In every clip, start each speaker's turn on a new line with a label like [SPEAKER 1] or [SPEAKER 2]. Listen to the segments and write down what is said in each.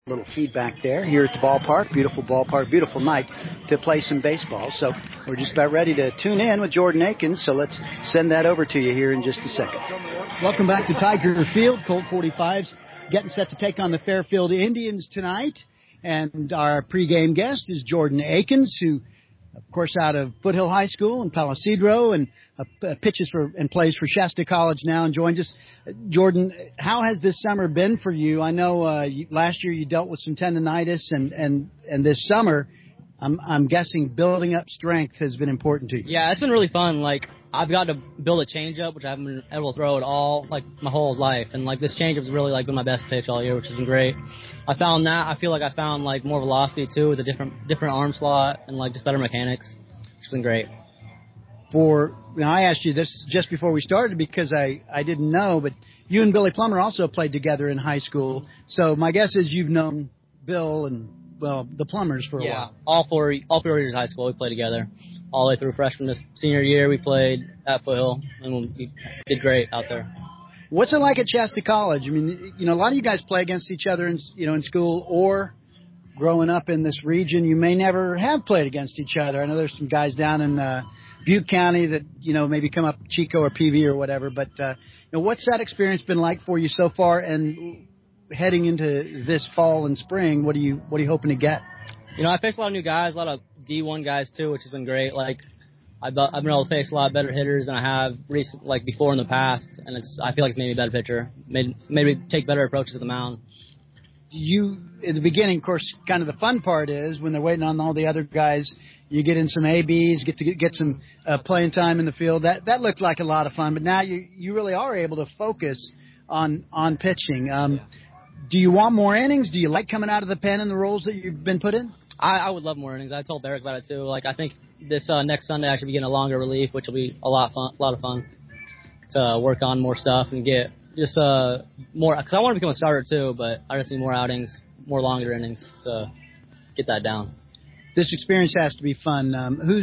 [SPEAKER 1] Little feedback there here at the ballpark. Beautiful ballpark, beautiful night to play some baseball. So we're just about ready to tune in with Jordan Akins. So let's send that over to you here in just a second. Welcome back to Tiger Field. Colt 45s getting set to take on the Fairfield Indians tonight. And our pregame guest is Jordan Akins, who, of course, out of Foothill High School in Palo Cedro and pitches for and plays for Shasta College now and joins us. Jordan, how has this summer been for you? I know last year you dealt with some tendonitis, and this summer, I'm guessing building up strength has been important to you.
[SPEAKER 2] Yeah, it's been really fun. Like, I've got to build a changeup, which I haven't been able to throw at all, like, my whole life. And, like, this changeup's really, like, been my best pitch all year, which has been great. I feel like I found, like, more velocity, too, with a different arm slot and, like, just better mechanics, which has been great.
[SPEAKER 1] I asked you this just before we started because I didn't know, but you and Billy Plummer also played together in high school. So my guess is you've known Bill and, well, the Plumbers for a while.
[SPEAKER 2] Yeah, all four years of high school we played together. All the way through freshman to senior year we played at Foothill, and we did great out there.
[SPEAKER 1] What's it like at Shasta College? I mean, a lot of you guys play against each other in school or growing up in this region. You may never have played against each other. I know there's some guys down in Butte County that, maybe come up Chico or PV or whatever. But, what's that experience been like for you so far? And heading into this fall and spring, what are you hoping to get?
[SPEAKER 2] I faced a lot of new guys, a lot of D1 guys too, which has been great. Like, I've been able to face a lot better hitters than I have before in the past, and I feel like it's made me a better pitcher, made me take better approaches to the mound.
[SPEAKER 1] In the beginning, of course, kind of the fun part is when they're waiting on all the other guys, you get in some ABs, get some playing time in the field. That looked like a lot of fun, but now you really are able to focus on pitching. Do you want more innings? Do you like coming out of the pen in the roles that you've been put in?
[SPEAKER 2] I would love more innings. I told Barrick about it too. Like, I think this next Sunday I should be getting a longer relief, which will be a lot of fun to work on more stuff and get just more. Because I want to become a starter too, but I just need more outings, more longer innings to get that down.
[SPEAKER 1] This experience has to be fun.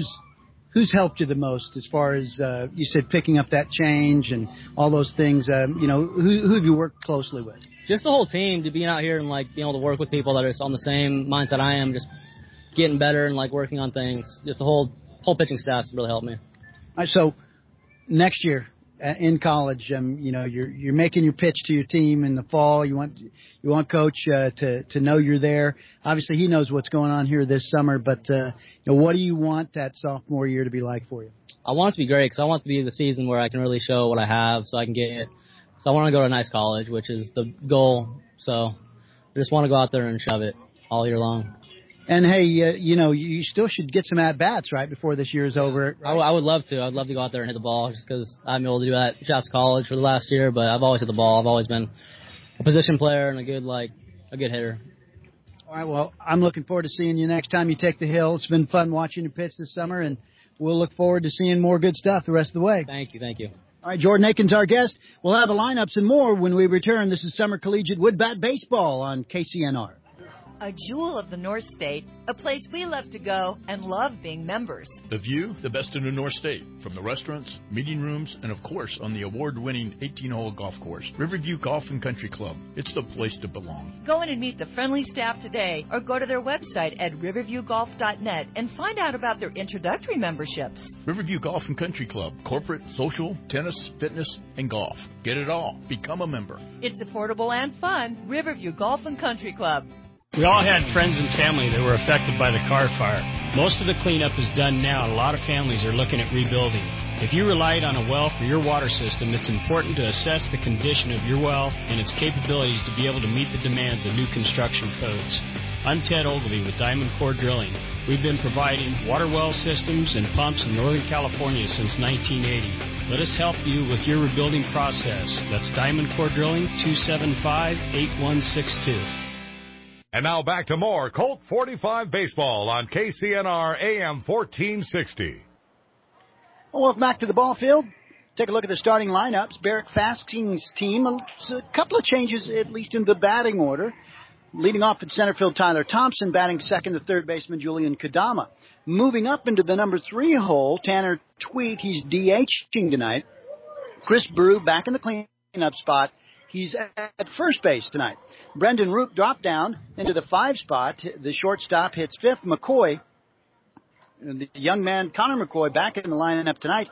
[SPEAKER 1] Who's helped you the most as far as you said picking up that change and all those things? Who have you worked closely with?
[SPEAKER 2] Just the whole team, to being out here and, like, being able to work with people that are on the same mindset I am, just getting better and, like, working on things. Just the whole pitching staff has really helped me.
[SPEAKER 1] All right, so next year in college, you're making your pitch to your team in the fall. You want Coach to know you're there. Obviously, he knows what's going on here this summer, but what do you want that sophomore year to be like for you?
[SPEAKER 2] I want it to be great because I want it to be the season where I can really show what I have so I can get it. So I want to go to a nice college, which is the goal. So I just want to go out there and shove it all year long.
[SPEAKER 1] And, hey, you still should get some at-bats, right, before this year is over. Right?
[SPEAKER 2] I would love to. I'd love to go out there and hit the ball just because I'm able to do that at Shasta College for the last year. But I've always hit the ball. I've always been a position player and a good hitter.
[SPEAKER 1] All right, well, I'm looking forward to seeing you next time you take the hill. It's been fun watching you pitch this summer, and we'll look forward to seeing more good stuff the rest of the way.
[SPEAKER 2] Thank you.
[SPEAKER 1] All right, Jordan Akins, our guest. We'll have the lineups and more when we return. This is Summer Collegiate Wood Bat Baseball on KCNR.
[SPEAKER 3] A jewel of the North States, a place we love to go and love being members.
[SPEAKER 4] The view, the best in the North State, from the restaurants, meeting rooms, and of course on the award-winning 18-hole golf course, Riverview Golf and Country Club. It's the place to belong.
[SPEAKER 3] Go in and meet the friendly staff today or go to their website at riverviewgolf.net and find out about their introductory memberships.
[SPEAKER 4] Riverview Golf and Country Club, corporate, social, tennis, fitness, and golf. Get it all. Become a member.
[SPEAKER 3] It's affordable and fun. Riverview Golf and Country Club.
[SPEAKER 5] We all had friends and family that were affected by the car fire. Most of the cleanup is done now, and a lot of families are looking at rebuilding. If you relied on a well for your water system, it's important to assess the condition of your well and its capabilities to be able to meet the demands of new construction codes. I'm Ted Ogilvie with Diamond Core Drilling. We've been providing water well systems and pumps in Northern California since 1980. Let us help you with your rebuilding process. That's Diamond Core Drilling, 275-8162.
[SPEAKER 6] And now back to more Colt 45 baseball on KCNR AM 1460.
[SPEAKER 1] Well, welcome back to the ball field. Take a look at the starting lineups. Barrett Fasking's team, a couple of changes, at least in the batting order. Leading off at center field, Tyler Thompson. Batting second, the third baseman, Julian Kadama. Moving up into the number 3 hole, Tanner Tweet. He's DHing tonight. Chris Brew back in the cleanup spot. He's at first base tonight. Brendan Roop dropped down into the 5 spot. The shortstop hits 5th. McCoy, the young man Connor McCoy, back in the lineup tonight.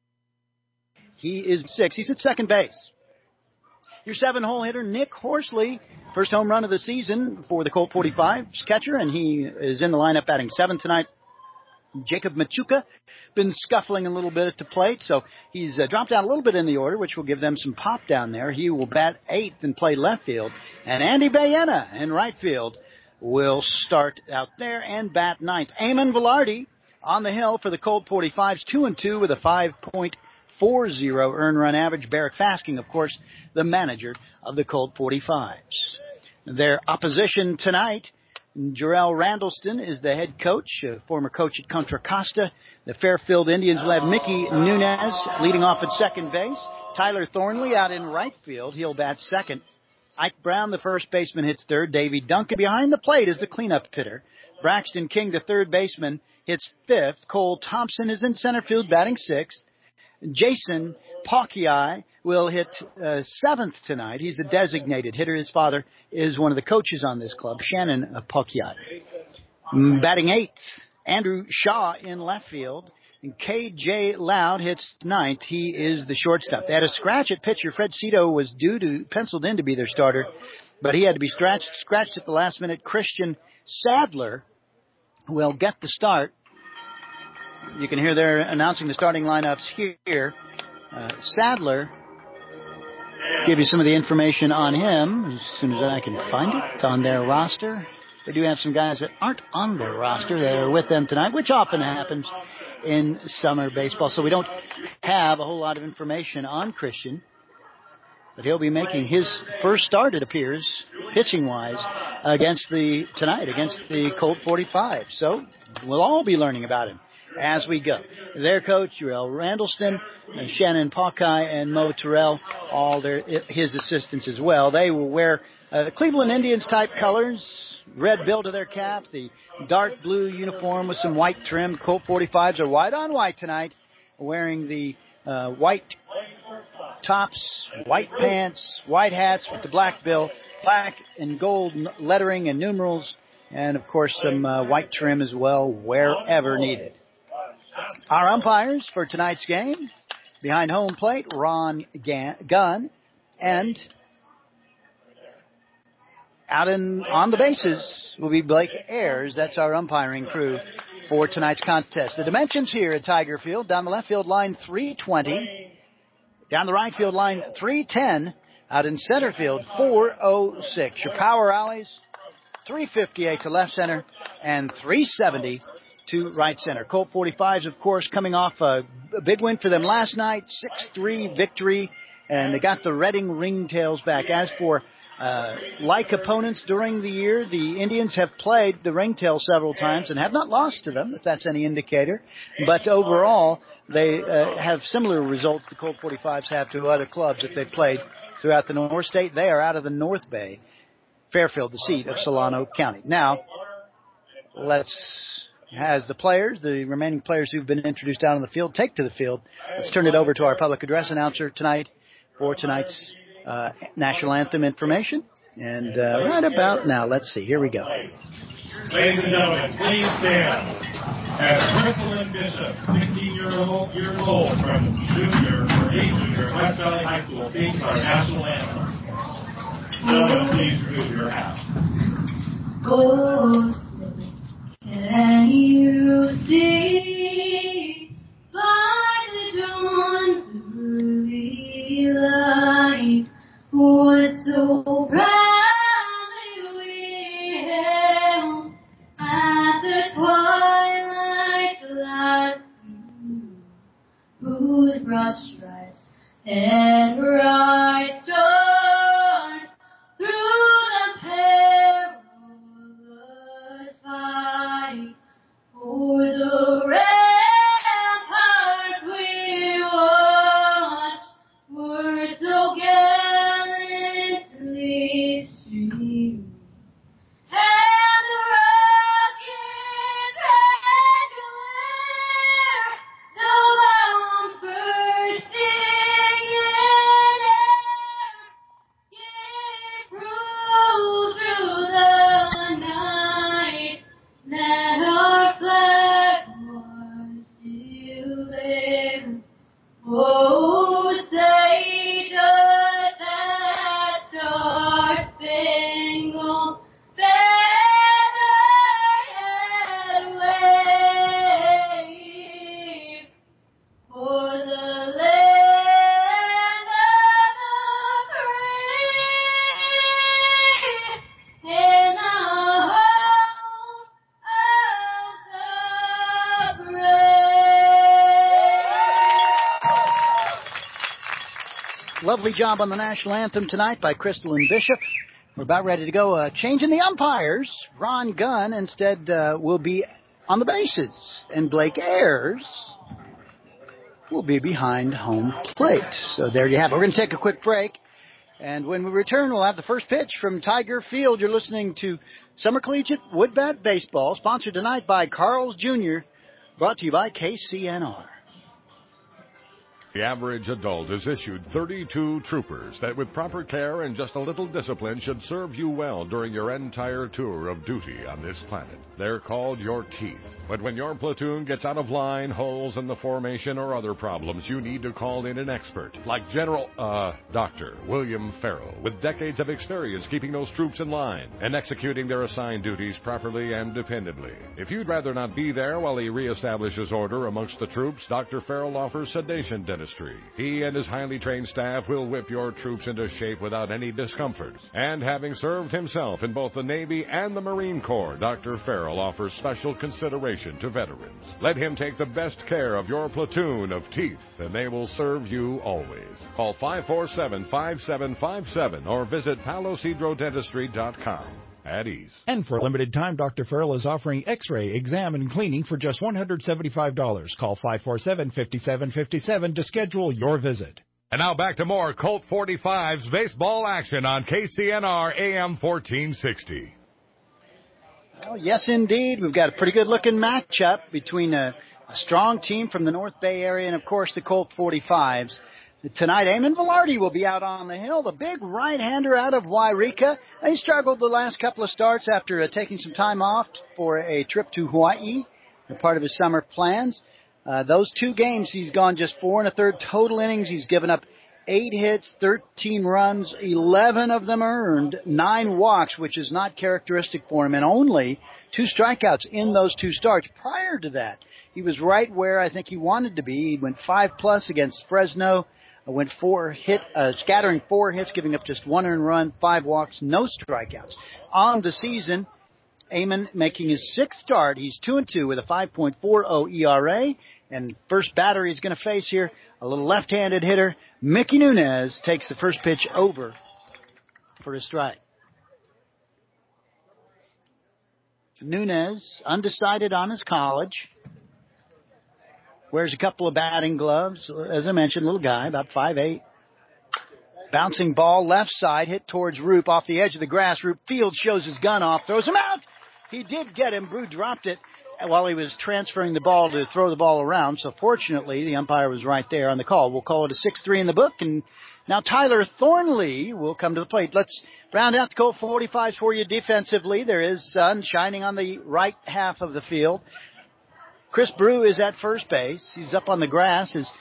[SPEAKER 1] He is 6. He's at second base. Your 7-hole hitter, Nick Horsley, first home run of the season for the Colt 45's catcher, and he is in the lineup batting 7th tonight. Jacob Machuca been scuffling a little bit at the plate, so he's dropped down a little bit in the order, which will give them some pop down there. He will bat 8th and play left field. And Andy Bayena in right field will start out there and bat 9th. Eamon Velarde on the hill for the Colt 45's, 2-2 with a 5.40 earned run average. Barrick Fasking, of course, the manager of the Colt 45's. Their opposition tonight, Jarrell Randallston is the head coach, former coach at Contra Costa. The Fairfield Indians will have Mickey Nunez leading off at second base. Tyler Thornley out in right field. He'll bat second. Ike Brown, the first baseman, hits third. Davey Duncan behind the plate is the cleanup hitter. Braxton King, the third baseman, hits fifth. Cole Thompson is in center field batting sixth. Jason Pawkeye will hit seventh tonight. He's the designated hitter. His father is one of the coaches on this club, Shannon Pawkeye. Batting eighth, Andrew Shaw in left field. And K.J. Loud hits ninth. He is the shortstop. They had a scratch at pitcher. Fred Cito was penciled in to be their starter, but he had to be scratched at the last minute. Christian Sadler will get the start. You can hear they're announcing the starting lineups here. Sadler, give you some of the information on him as soon as I can find it. It's on their roster. They do have some guys that aren't on their roster. They're with them tonight, which often happens in summer baseball. So we don't have a whole lot of information on Christian. But he'll be making his first start, it appears, pitching-wise, tonight against the Colt 45. So we'll all be learning about him as we go. Their coach, Jarrell Randallston, Shannon Pawkeye, and Mo Terrell, all his assistants as well. They will wear the Cleveland Indians type colors, red bill to their cap, the dark blue uniform with some white trim. Colt 45s are white on white tonight, wearing the white tops, white pants, white hats with the black bill, black and gold lettering and numerals, and of course some white trim as well wherever needed. Our umpires for tonight's game, behind home plate, Ron Gunn, and out on the bases will be Blake Ayers. That's our umpiring crew for tonight's contest. The dimensions here at Tiger Field: down the left field line, 320. Down the right field line, 310. Out in center field, 406. Your power alleys, 358 to left center and 370 to right center. Colt 45s, of course, coming off a big win for them last night, 6-3 victory, and they got the Reading Ringtails back. As for like opponents during the year, the Indians have played the Ringtails several times and have not lost to them, if that's any indicator. But overall, they have similar results the Colt 45s have to other clubs that they've played throughout the North State. They are out of the North Bay, Fairfield, the seat of Solano County. Now, as the remaining players who've been introduced out on the field take to the field, let's turn it over to our public address announcer tonight for tonight's national anthem information. And right about now, let's see. Here we go.
[SPEAKER 7] Ladies and gentlemen, please stand as Crystalline Bishop, 16 years old from junior West Valley High School, sings our national anthem. Gentlemen, please remove your hats.
[SPEAKER 8] Oh, can you see by the dawn's early light what so proudly we hailed at the twilight's last view, whose broad stripes and bright stars through the perilous fight for the ramparts we watched were so gallantly streamed, and the rockets had glare, the bombs bursting in
[SPEAKER 1] Lovely job on the national anthem tonight by Crystal and Bishop. We're about ready to go. Changing the umpires. Ron Gunn instead will be on the bases. And Blake Ayers will be behind home plate. So there you have it. We're going to take a quick break. And when we return, we'll have the first pitch from Tiger Field. You're listening to Summer Collegiate Woodbat Baseball, sponsored tonight by Carl's Jr., brought to you by KCNR.
[SPEAKER 6] The average adult is issued 32 troopers that with proper care and just a little discipline should serve you well during your entire tour of duty on this planet. They're called your teeth. But when your platoon gets out of line, holes in the formation, or other problems, you need to call in an expert like Dr. William Farrell, with decades of experience keeping those troops in line and executing their assigned duties properly and dependably. If you'd rather not be there while he reestablishes order amongst the troops, Dr. Farrell offers sedation dentistry. He and his highly trained staff will whip your troops into shape without any discomfort. And having served himself in both the Navy and the Marine Corps, Dr. Farrell offers special consideration to veterans. Let him take the best care of your platoon of teeth, and they will serve you always. Call 547-5757 or visit palosidrodentistry.com. At ease.
[SPEAKER 9] And for a limited time, Dr. Farrell is offering X-ray, exam, and cleaning for just $175. Call 547-5757 to schedule your visit.
[SPEAKER 6] And now back to more Colt 45's baseball action on KCNR AM 1460.
[SPEAKER 1] Well, yes, indeed. We've got a pretty good-looking matchup between a strong team from the North Bay area and, of course, the Colt 45s. Tonight, Eamon Velarde will be out on the hill, the big right-hander out of Wairika. He struggled the last couple of starts after taking some time off for a trip to Hawaii, a part of his summer plans. Those 2 games, he's gone just 4 1/3 total innings. He's given up 8 hits, 13 runs, 11 of them earned, 9 walks, which is not characteristic for him, and only 2 strikeouts in those 2 starts. Prior to that, he was right where I think he wanted to be. He went 5+ against Fresno. Went scattering 4 hits, giving up just 1 earned run, 5 walks, no strikeouts. On the season, Eamon making his 6th start. He's 2-2 with a 5.40 ERA. And first batter he's going to face here, a little left-handed hitter. Mickey Nunez takes the first pitch over for a strike. Nunez, undecided on his college. Wears a couple of batting gloves. As I mentioned, little guy, about 5'8". Bouncing ball, left side, hit towards Roop off the edge of the grass. Roop Field shows his gun off, throws him out. He did get him. Brew dropped it while he was transferring the ball to throw the ball around. So fortunately, the umpire was right there on the call. We'll call it a 6-3 in the book. And now Tyler Thornley will come to the plate. Let's round out the Colt 45s for you defensively. There is sun shining on the right half of the field. Chris Brew is at first base. He's up on the grass as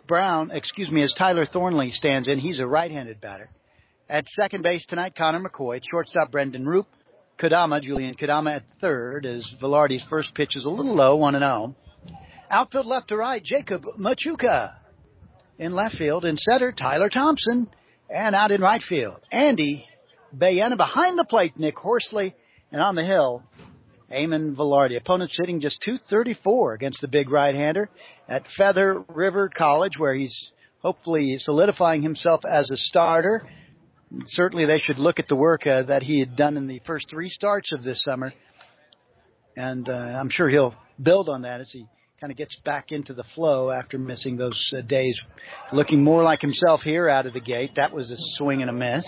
[SPEAKER 1] as Tyler Thornley stands in. He's a right-handed batter. At second base tonight, Connor McCoy. Shortstop, Brendan Roop. Julian Kadama at third as Velarde's first pitch is a little low, 1-0. Outfield left to right, Jacob Machuca. In left field, in center, Tyler Thompson. And out in right field, Andy Bayena. Behind the plate, Nick Horsley. And on the hill, Eamon Velarde. Opponent sitting just 234 against the big right-hander at Feather River College, where he's hopefully solidifying himself as a starter. Certainly they should look at the work that he had done in the first 3 starts of this summer. And I'm sure he'll build on that as he kind of gets back into the flow after missing those days. Looking more like himself here out of the gate. That was a swing and a miss.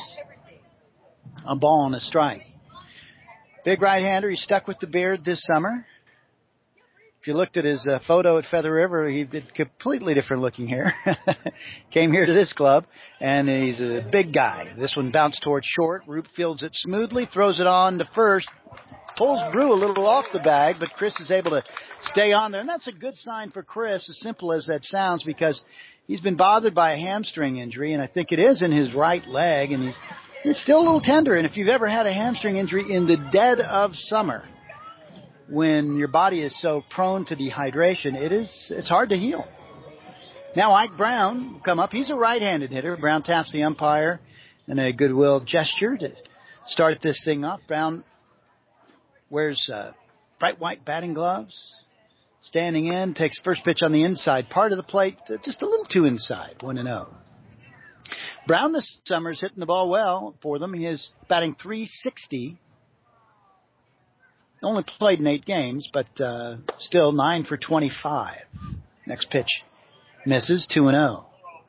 [SPEAKER 1] A ball and a strike. Big right-hander. He stuck with the beard this summer. If you looked at his photo at Feather River, he did completely different looking hair. Came here to this club, and he's a big guy. This one bounced towards short. Roop fields it smoothly, throws it on to first. Pulls Brew a little off the bag, but Chris is able to stay on there. And that's a good sign for Chris, as simple as that sounds, because he's been bothered by a hamstring injury, and I think it is in his right leg, and he's still a little tender. And if you've ever had a hamstring injury in the dead of summer, when your body is so prone to dehydration, it's hard to heal. Now Ike Brown will come up. He's a right-handed hitter. Brown taps the umpire in a goodwill gesture to start this thing off. Brown wears bright white batting gloves. Standing in, takes first pitch on the inside part of the plate, just a little too inside, 1-0. Brown this summer is hitting the ball well for them. He is batting .360. Only played in 8 games, but still 9 for 25. Next pitch misses, 2-0.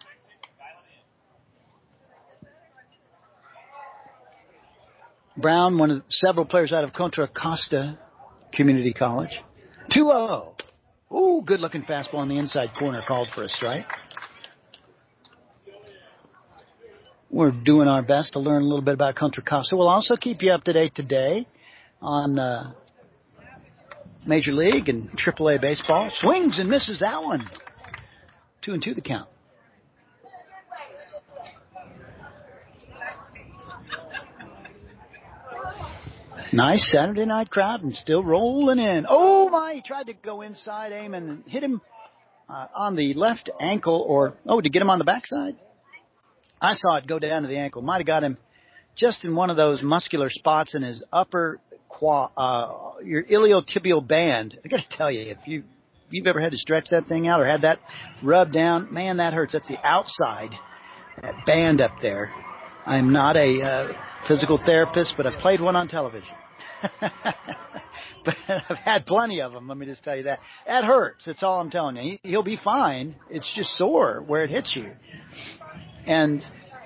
[SPEAKER 1] Brown, one of several players out of Contra Costa Community College. 2-0. Ooh, good-looking fastball on the inside corner, called for a strike. We're doing our best to learn a little bit about Contra Costa. We'll also keep you up to date today on Major League and AAA baseball. Swings and misses that one. 2-2 the count. Nice Saturday night crowd and still rolling in. Oh, my. He tried to go inside, aim, and hit him on the left ankle to get him on the backside. I saw it go down to the ankle. Might have got him just in one of those muscular spots in his upper your iliotibial band. I got to tell you, if you've ever had to stretch that thing out or had that rubbed down, man, that hurts. That's the outside, that band up there. I'm not a physical therapist, but I've played one on television. But I've had plenty of them, let me just tell you that. That hurts, that's all I'm telling you. He'll be fine. It's just sore where it hits you. And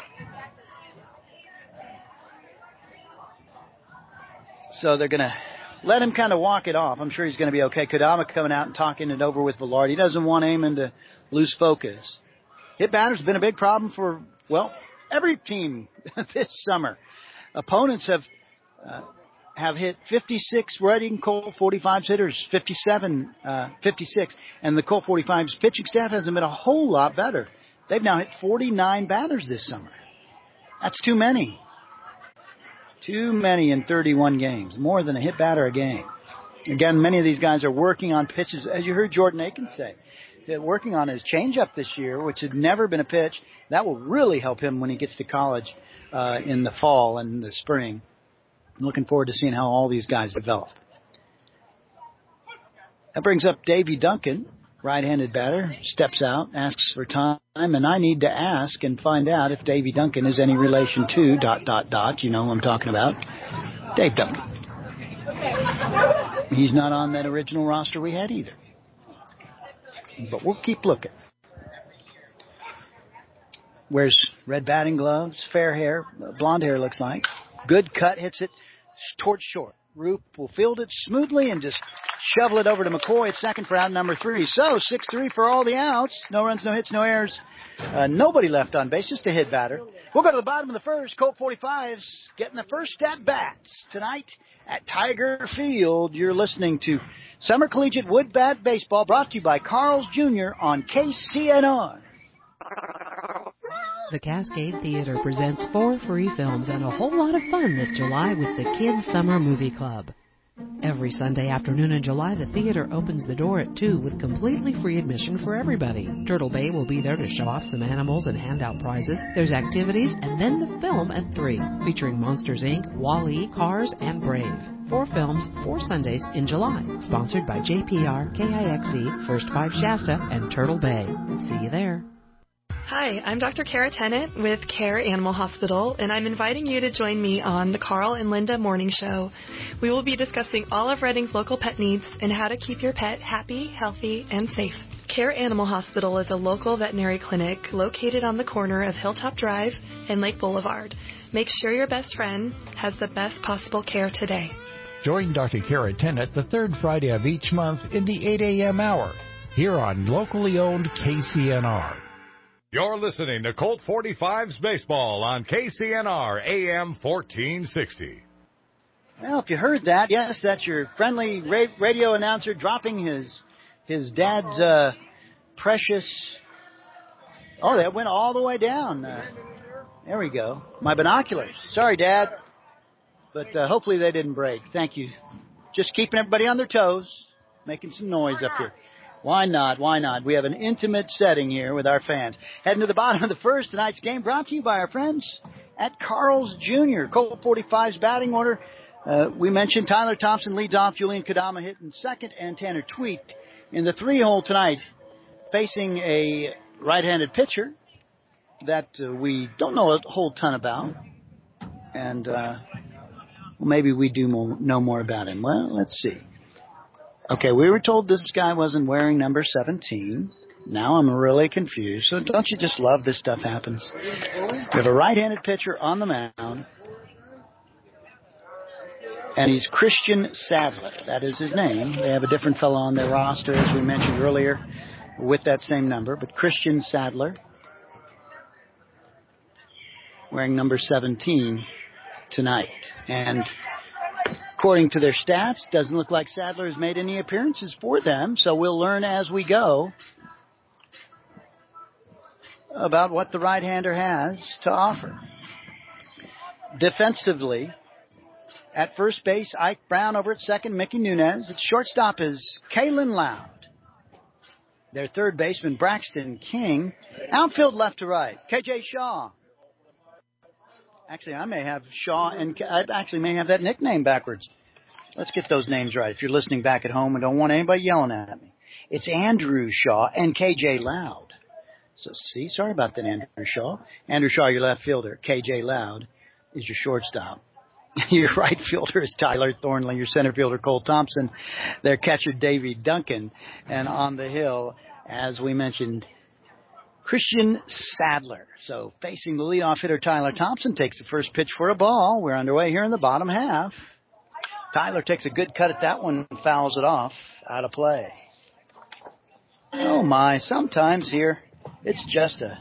[SPEAKER 1] so they're going to let him kind of walk it off. I'm sure he's going to be okay. Kodama coming out and talking it over with Villard. He doesn't want Amon to lose focus. Hit batter's been a big problem for, every team this summer. Opponents have hit 56 Reading Colt 45s hitters, 56, and the Colt 45s pitching staff hasn't been a whole lot better. They've now hit 49 batters this summer. That's too many. Too many in 31 games. More than a hit batter a game. Again, many of these guys are working on pitches, as you heard Jordan Akins say. They're working on his changeup this year, which had never been a pitch. That will really help him when he gets to college in the fall and the spring. I'm looking forward to seeing how all these guys develop. That brings up Davey Duncan, right-handed batter, steps out, asks for time, and I need to ask and find out if Davey Duncan is any relation to ... You know who I'm talking about. Dave Duncan. He's not on that original roster we had either. But we'll keep looking. Wears red batting gloves, fair hair, blonde hair looks like. Good cut, hits it towards short. Roop will field it smoothly and just shovel it over to McCoy at second for out number 3. So 6-3 for all the outs. No runs, no hits, no errors. Nobody left on base, just a hit batter. We'll go to the bottom of the first. Colt 45s getting the first at bats tonight at Tiger Field. You're listening to Summer Collegiate Wood Bat Baseball, brought to you by Carl's Jr. on KCNR.
[SPEAKER 10] The Cascade Theater presents 4 free films and a whole lot of fun this July with the Kids Summer Movie Club. Every Sunday afternoon in July, the theater opens the door at 2 with completely free admission for everybody. Turtle Bay will be there to show off some animals and hand out prizes. There's activities and then the film at 3, featuring Monsters, Inc., Wall-E, Cars, and Brave. 4 films, 4 Sundays in July. Sponsored by JPR, KIXE, First 5 Shasta, and Turtle Bay. See you there.
[SPEAKER 11] Hi, I'm Dr. Kara Tennant with Care Animal Hospital, and I'm inviting you to join me on the Carl and Linda Morning Show. We will be discussing all of Reading's local pet needs and how to keep your pet happy, healthy, and safe. Care Animal Hospital is a local veterinary clinic located on the corner of Hilltop Drive and Lake Boulevard. Make sure your best friend has the best possible care today.
[SPEAKER 9] Join Dr. Kara Tennant the third Friday of each month in the 8 a.m. hour here on locally owned KCNR.
[SPEAKER 6] You're listening to Colt 45's Baseball on KCNR AM 1460.
[SPEAKER 1] Well, if you heard that, yes, that's your friendly radio announcer dropping his dad's precious... Oh, that went all the way down. There we go. My binoculars. Sorry, Dad. But hopefully they didn't break. Thank you. Just keeping everybody on their toes, making some noise up here. Why not? Why not? We have an intimate setting here with our fans. Heading to the bottom of the first, tonight's game brought to you by our friends at Carl's Jr. Colt 45's batting order. We mentioned Tyler Thompson leads off, Julian Kodama hitting second, and Tanner Tweet in the 3-hole tonight, facing a right-handed pitcher. that we don't know a whole ton about, and maybe we do know more about him. Well, let's see. Okay, we were told this guy wasn't wearing number 17. Now I'm really confused. So don't you just love this stuff happens? We have a right-handed pitcher on the mound, and he's Christian Sadler. That is his name. They have a different fellow on their roster, as we mentioned earlier, with that same number. But Christian Sadler, wearing number 17 tonight. And according to their stats, doesn't look like Sadler has made any appearances for them, so we'll learn as we go about what the right-hander has to offer. Defensively, at first base, Ike Brown. Over at second, Mickey Nunez. At shortstop is Kalen Loud. Their third baseman, Braxton King. Outfield left to right, KJ Shaw. Actually, I may have Shaw and I actually may have that nickname backwards. Let's get those names right if you're listening back at home and don't want anybody yelling at me. It's Andrew Shaw and KJ Loud. So, see, sorry about that, Andrew Shaw. Andrew Shaw, your left fielder. KJ Loud is your shortstop. Your right fielder is Tyler Thornley. Your center fielder, Cole Thompson. Their catcher, Davey Duncan. And on the hill, as we mentioned, Christian Sadler. So facing the leadoff hitter, Tyler Thompson, takes the first pitch for a ball. We're underway here in the bottom half. Tyler takes a good cut at that one and fouls it off. Out of play. Oh, my. Sometimes here it's just a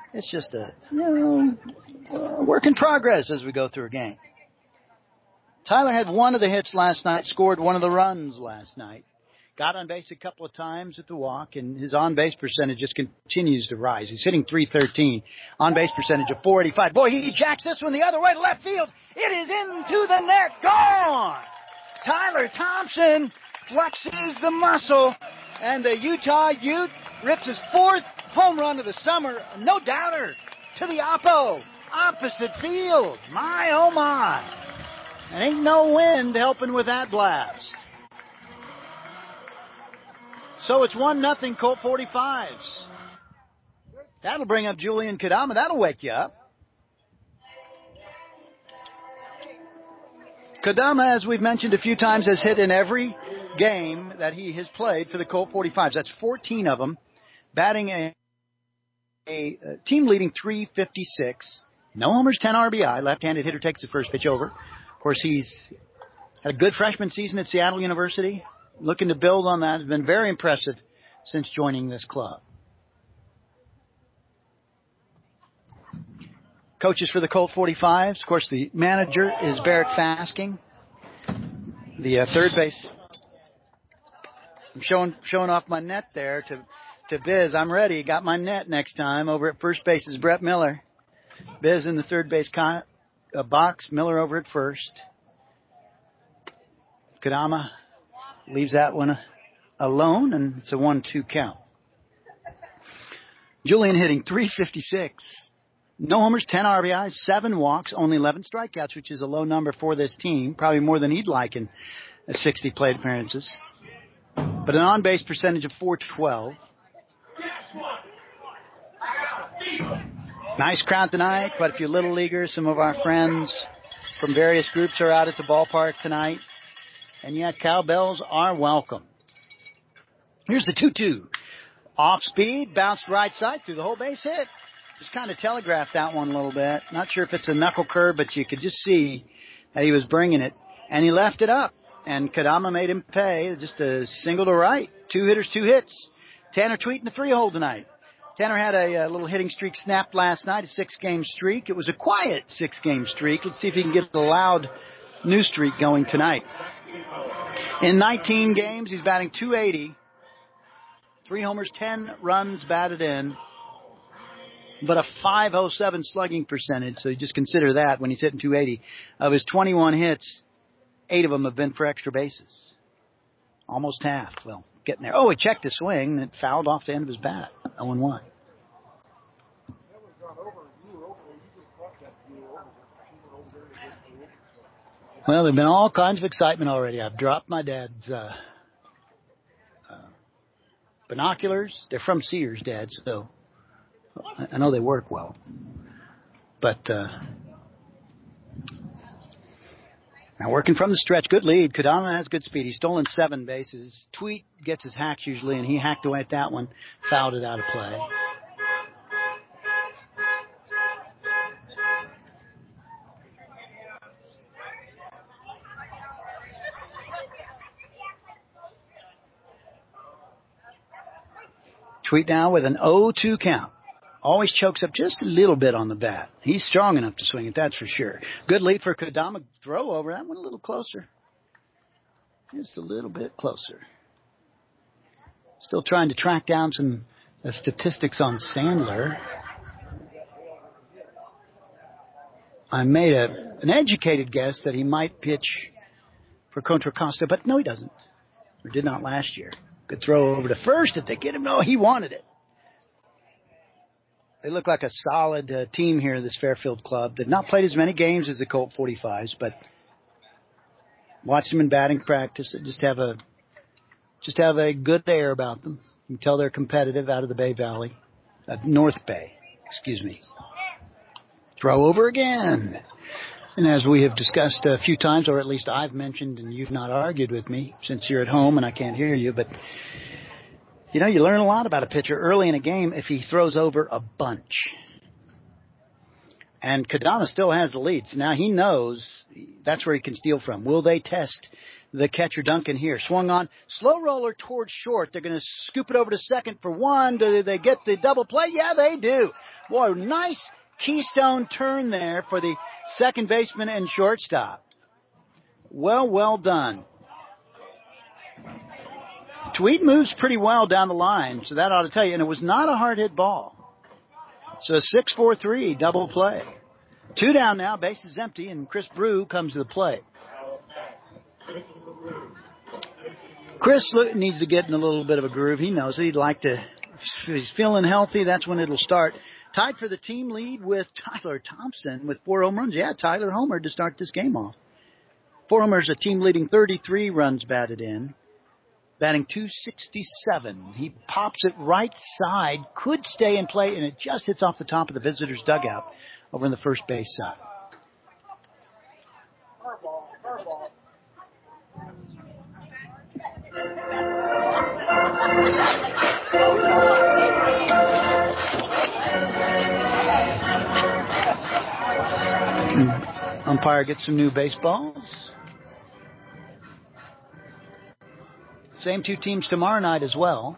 [SPEAKER 1] work in progress as we go through a game. Tyler had one of the hits last night, scored one of the runs last night. Got on base a couple of times at the walk, and his on-base percentage just continues to rise. He's hitting .313, on-base percentage of .485. Boy, he jacks this one the other way to left field. It is into the net, gone! Tyler Thompson flexes the muscle, and the Utah Ute rips his fourth home run of the summer. No doubter to the opposite field. My, oh, my. And ain't no wind helping with that blast. So it's 1-0 Colt 45s. That'll bring up Julian Kadama. That'll wake you up. Kadama, as we've mentioned a few times, has hit in every game that he has played for the Colt 45s. That's 14 of them. Batting a team-leading .356. No homers, 10 RBI. Left-handed hitter takes the first pitch over. Of course, he's had a good freshman season at Seattle University. Looking to build on that. Has been very impressive since joining this club. Coaches for the Colt 45s. Of course, the manager is Barrett Fasking. The third base. I'm showing off my net there to Biz. I'm ready. Got my net next time. Over at first base is Brett Miller. Biz in the third base box. Miller over at first. Kadama leaves that one alone, and it's a 1-2 count. Julian hitting .356. No homers, 10 RBIs, 7 walks, only 11 strikeouts, which is a low number for this team. Probably more than he'd like in 60 plate appearances. But an on-base percentage of .412. Nice crowd tonight. Quite a few little leaguers. Some of our friends from various groups are out at the ballpark tonight. And yet cowbells are welcome. Here's the 2-2. Off speed, bounced right side through the whole base hit. Just kind of telegraphed that one a little bit. Not sure if it's a knuckle curve, but you could just see that he was bringing it. And he left it up. And Kadama made him pay. Just a single to right. 2 hitters, 2 hits. Tanner Tweet in the 3-hole tonight. Tanner had a little hitting streak snapped last night, a 6-game streak. It was a quiet 6-game streak. Let's see if he can get the loud new streak going tonight. In 19 games, he's batting .280. 3 homers, 10 runs batted in. But a .507 slugging percentage, so you just consider that when he's hitting .280. Of his 21 hits, 8 of them have been for extra bases. Almost half. Well, getting there. Oh, he checked his swing, and it fouled off the end of his bat. 0-1. Well, there's been all kinds of excitement already. I've dropped my dad's binoculars. They're from Sears, Dad, so I know they work well. But now working from the stretch, good lead. Kodama has good speed. He's stolen 7 bases. Tweet gets his hacks usually, and he hacked away at that one, fouled it out of play. Tweet now with an 0-2 count. Always chokes up just a little bit on the bat. He's strong enough to swing it, that's for sure. Good lead for Kodama. Throw over. That one a little closer. Just a little bit closer. Still trying to track down some statistics on Sandler. I made an educated guess that he might pitch for Contra Costa, but no, he doesn't. Or did not last year. Good throw over to first if they get him. No, he wanted it. They look like a solid team here, this Fairfield club. They've not played as many games as the Colt 45s, but watch them in batting practice. They just have a good air about them. You can tell they're competitive out of the Bay Valley. North Bay, excuse me. Throw over again. And as we have discussed a few times, or at least I've mentioned, and you've not argued with me since you're at home and I can't hear you, but you know, you learn a lot about a pitcher early in a game if he throws over a bunch. And Kodama still has the lead, so now he knows that's where he can steal from. Will they test the catcher Duncan here? Swung on, slow roller towards short. They're going to scoop it over to second for one. Do they get the double play? Yeah, they do. Boy, nice keystone turn there for the second baseman and shortstop. Well done. Tweed moves pretty well down the line, so that ought to tell you. And it was not a hard hit ball. So a 6-4-3 double play. 2 down now, base is empty, and Chris Brew comes to the plate. Chris needs to get in a little bit of a groove. He knows he'd like to. If he's feeling healthy, that's when it'll start. Tied for the team lead with Tyler Thompson with 4 home runs. Yeah, Tyler homered to start this game off. 4 homers, a team leading 33 runs batted in. Batting .267. He pops it right side. Could stay in play, and it just hits off the top of the visitors' dugout over in the first base side. Umpire gets some new baseballs. Same 2 teams tomorrow night as well.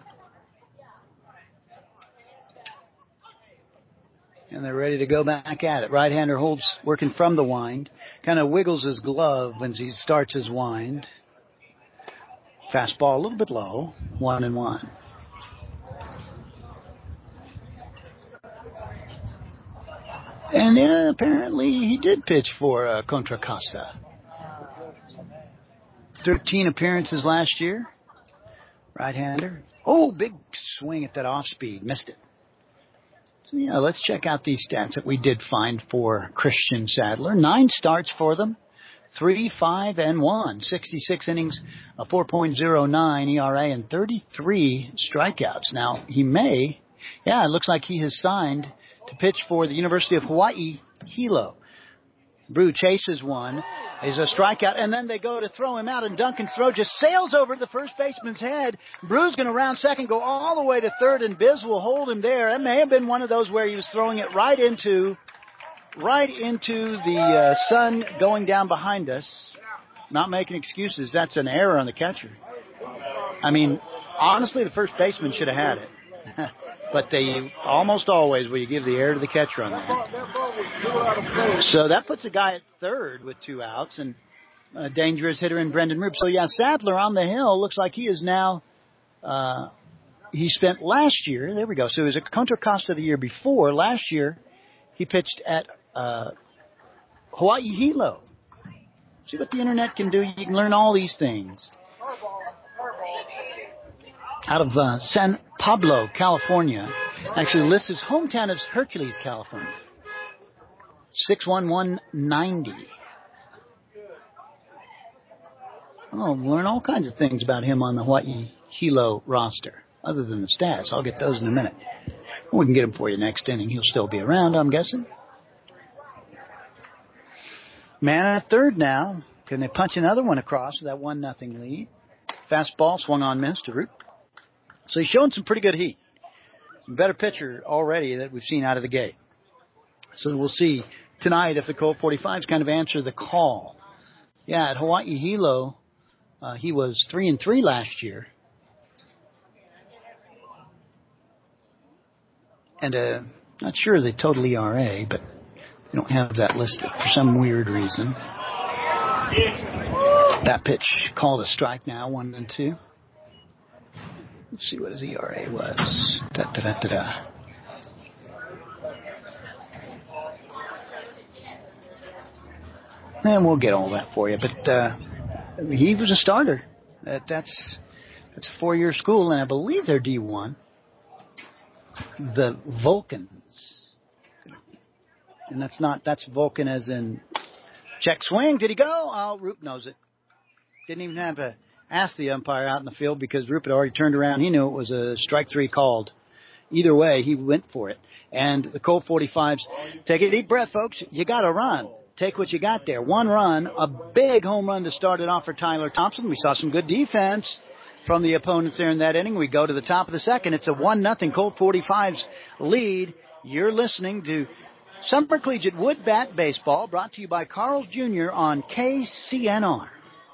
[SPEAKER 1] And they're ready to go back at it. Right-hander holds, working from the wind. Kind of wiggles his glove when he starts his wind. Fastball a little bit low. 1-1. And yeah, apparently he did pitch for Contra Costa. 13 appearances last year. Right-hander. Oh, big swing at that off-speed. Missed it. So, yeah, let's check out these stats that we did find for Christian Sadler. 9 starts for them. 3-5-1. 66 innings, a 4.09 ERA, and 33 strikeouts. Now, it looks like he has signed to pitch for the University of Hawaii, Hilo. Brew chases one. Is a strikeout, and then they go to throw him out, and Duncan's throw just sails over the first baseman's head. Brew's going to round second, go all the way to third, and Biz will hold him there. That may have been one of those where he was throwing it right into the sun going down behind us. Not making excuses. That's an error on the catcher. I mean, honestly, the first baseman should have had it. But they almost always will you give the air to the catcher on that. So that puts a guy at third with 2 outs and a dangerous hitter in Brendan Rube. So, yeah, Sadler on the hill looks like he is now he spent last year, there we go. So he was at Contra Costa the year before. Last year he pitched at Hawaii Hilo. See what the Internet can do. You can learn all these things. Out of San Pablo, California. Actually lists his hometown as Hercules, California. 6'1", 190. Oh, learn all kinds of things about him on the Hawaii Hilo roster, other than the stats. I'll get those in a minute. We can get him for you next inning. He'll still be around, I'm guessing. Man at third now. Can they punch another one across with that 1-0 lead? Fastball swung on, missed to Root. So he's showing some pretty good heat. Some better pitcher already that we've seen out of the gate. So we'll see tonight if the Colt 45s kind of answer the call. Yeah, at Hawaii Hilo, he was 3-3 last year. And not sure the total ERA, but they don't have that listed for some weird reason. That pitch called a strike now, 1-2. Let's see what his ERA was. And we'll get all that for you. But he was a starter. That's a 4-year school, and I believe they're D1. The Vulcans. And that's Vulcan as in check swing. Did he go? Oh, Roop knows it. Didn't even have to ask the umpire out in the field because Roop had already turned around. He knew it was a strike 3 called. Either way, he went for it. And the Colt 45s, take a deep breath, folks. You got to run. Take what you got there. 1 run, a big home run to start it off for Tyler Thompson. We saw some good defense from the opponents there in that inning. We go to the top of the second. It's a 1-0 Colt 45s lead. You're listening to Summer Collegiate Wood Bat Baseball, brought to you by Carl's Jr. on KCNR.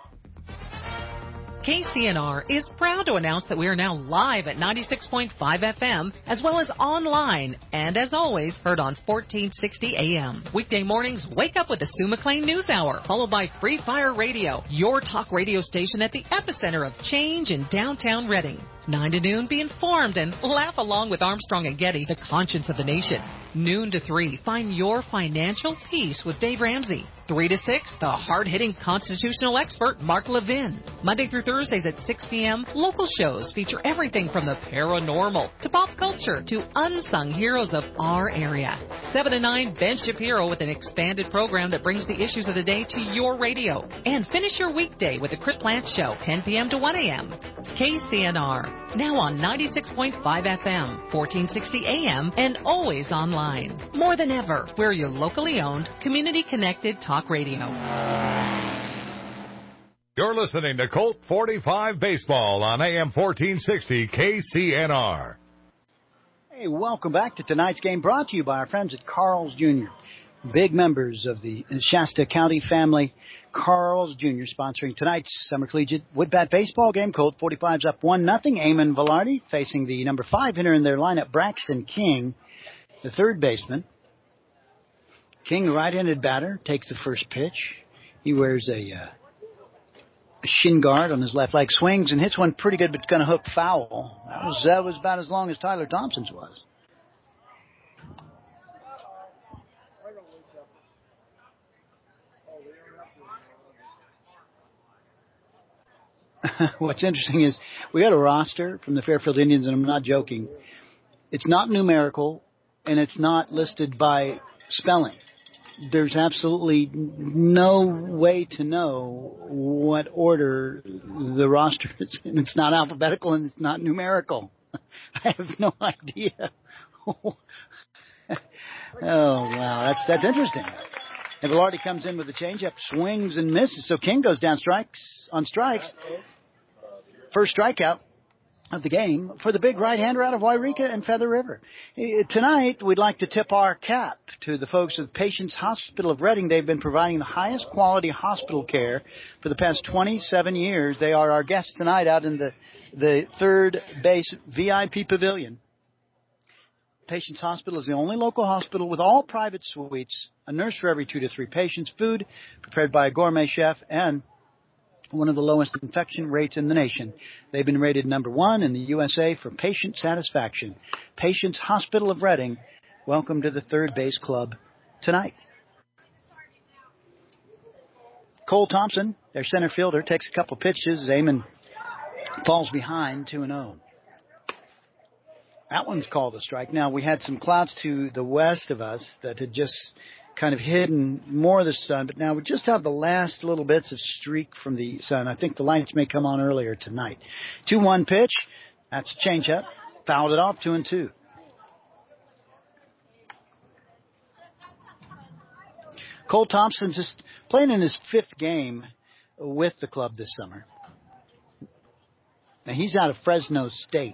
[SPEAKER 12] KCNR is proud to announce that we are now live at 96.5 FM, as well as online, and as always, heard on 1460 AM. Weekday mornings, wake up with the Sue McLean News Hour, followed by Free Fire Radio, your talk radio station at the epicenter of change in downtown Reading. 9 to noon, be informed and laugh along with Armstrong and Getty, the conscience of the nation. Noon to 3, find your financial peace with Dave Ramsey. 3 to 6, the hard-hitting constitutional expert, Mark Levin. Monday through Thursdays at 6 p.m., local shows feature everything from the paranormal to pop culture to unsung heroes of our area. 7 to 9, Ben Shapiro with an expanded program that brings the issues of the day to your radio. And finish your weekday with the Chris Plante Show, 10 p.m. to 1 a.m. KCNR, now on 96.5 FM, 1460 AM, and always online. More than ever, we're your locally owned, community-connected talk radio.
[SPEAKER 6] You're listening to Colt 45 Baseball on AM 1460 KCNR.
[SPEAKER 1] Hey, welcome back to tonight's game, brought to you by our friends at Carl's Jr. Big members of the Shasta County family. Carl's Jr. sponsoring tonight's Summer Collegiate Wood Bat Baseball game. Colt 45's up 1-0. Eamon Velarde facing the number 5 hitter in their lineup, Braxton King, the third baseman. King, a right-handed batter, takes the first pitch. He wears a shin guard on his left leg, swings and hits one pretty good, but it's going to hook foul. That was about as long as Tyler Thompson's was. What's interesting is we got a roster from the Fairfield Indians, and I'm not joking. It's not numerical, and it's not listed by spelling. There's absolutely no way to know what order the roster is in. It's not alphabetical, and it's not numerical. I have no idea. Oh, wow. That's interesting. And Velarde comes in with a changeup, swings and misses. So King goes down on strikes. First strikeout of the game for the big right-hander out of Wairika and Feather River. Tonight, we'd like to tip our cap to the folks at Patients Hospital of Reading. They've been providing the highest quality hospital care for the past 27 years. They are our guests tonight out in the third base VIP pavilion. Patients Hospital is the only local hospital with all private suites, a nurse for every 2 to 3 patients, food prepared by a gourmet chef, and one of the lowest infection rates in the nation. They've been rated number 1 in the USA for patient satisfaction. Patients Hospital of Reading, welcome to the third base club tonight. Cole Thompson, their center fielder, takes a couple pitches. Eamon falls behind 2-0. That one's called a strike. Now, we had some clouds to the west of us that had just kind of hidden more of the sun, but now we just have the last little bits of streak from the sun. I think the lights may come on earlier tonight. 2-1 pitch. That's a changeup. Fouled it off, 2-2. Cole Thompson just playing in his 5th game with the club this summer. Now, he's out of Fresno State.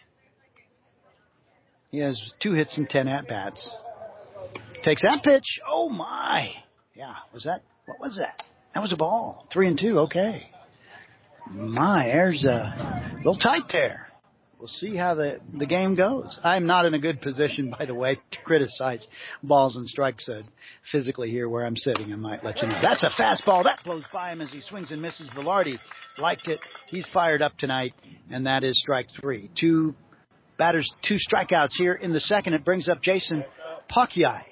[SPEAKER 1] He has 2 hits and 10 at-bats. Takes that pitch. Oh, my. Yeah, what was that? That was a ball. 3-2, okay. My, there's a little tight there. We'll see how the game goes. I'm not in a good position, by the way, to criticize balls and strikes physically here where I'm sitting. I might let you know. That's a fastball. That blows by him as he swings and misses. Velarde liked it. He's fired up tonight, and that is strike 3. 2 batters, 2 strikeouts here in the second. It brings up Jason Pakiai.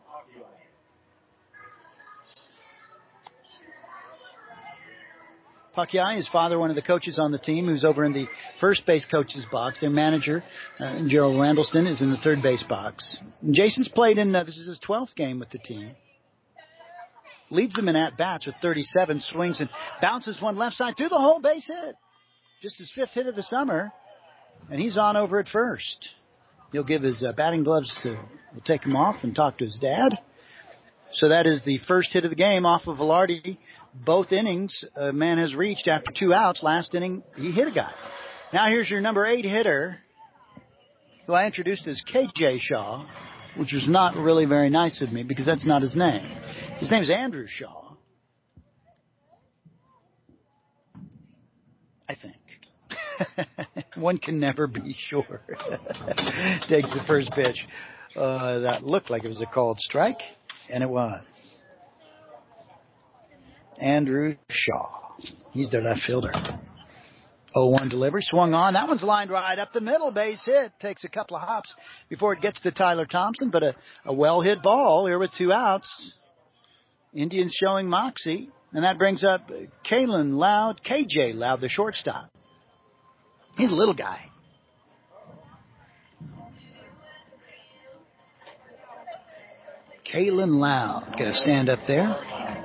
[SPEAKER 1] Pakiai, his father, one of the coaches on the team, who's over in the first base coach's box. Their manager, Gerald Randallston, is in the third base box. And Jason's played in, this is his 12th game with the team. Leads them in at-bats with 37, swings and bounces one left side through the hole, base hit. Just his 5th hit of the summer, and he's on over at first. He'll give his batting gloves we'll take him off and talk to his dad. So that is the first hit of the game off of Velarde. Both innings, a man has reached after 2 outs. Last inning, he hit a guy. Now here's your number 8 hitter, who I introduced as KJ Shaw, which was not really very nice of me because that's not his name. His name is Andrew Shaw, I think. One can never be sure. Takes the first pitch. That looked like it was a called strike, and it was. Andrew Shaw. He's their left fielder. 0-1 delivery. Swung on. That one's lined right up the middle. Base hit. Takes a couple of hops before it gets to Tyler Thompson, but a well-hit ball here with 2 outs. Indians showing moxie. And that brings up KJ Loud, the shortstop. He's a little guy. Kalen Loud. Got to stand up there.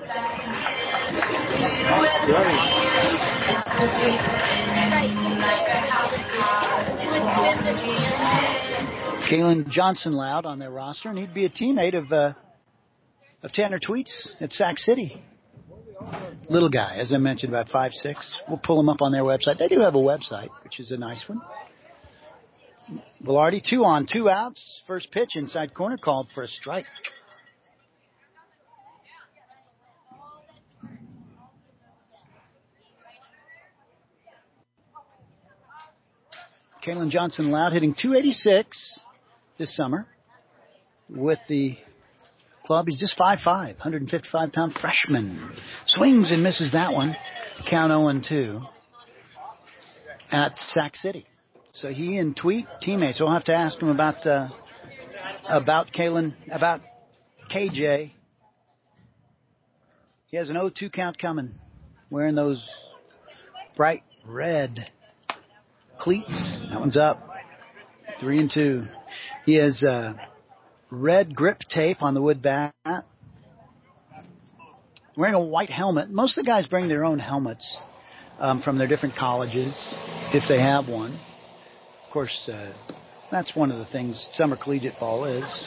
[SPEAKER 1] Kalen Johnson Loud on their roster, and he'd be a teammate of Tanner Tweets at Sac City. Little guy, as I mentioned, about 5'6". We'll pull him up on their website. They do have a website, which is a nice one. Velarde, 2 on, 2 outs. First pitch inside corner called for a strike. Kalen Johnson Loud hitting .286 this summer with the club. He's just 5'5", 155-pound freshman. Swings and misses that one. Count 0-2 at Sac City. So he and Tweet, teammates. We'll have to ask him about Kalen, about KJ. He has an 0-2 count coming, wearing those bright red cleats. That one's up. 3-2. He has red grip tape on the wood bat. Wearing a white helmet. Most of the guys bring their own helmets from their different colleges, if they have one. Of course, that's one of the things summer collegiate ball is.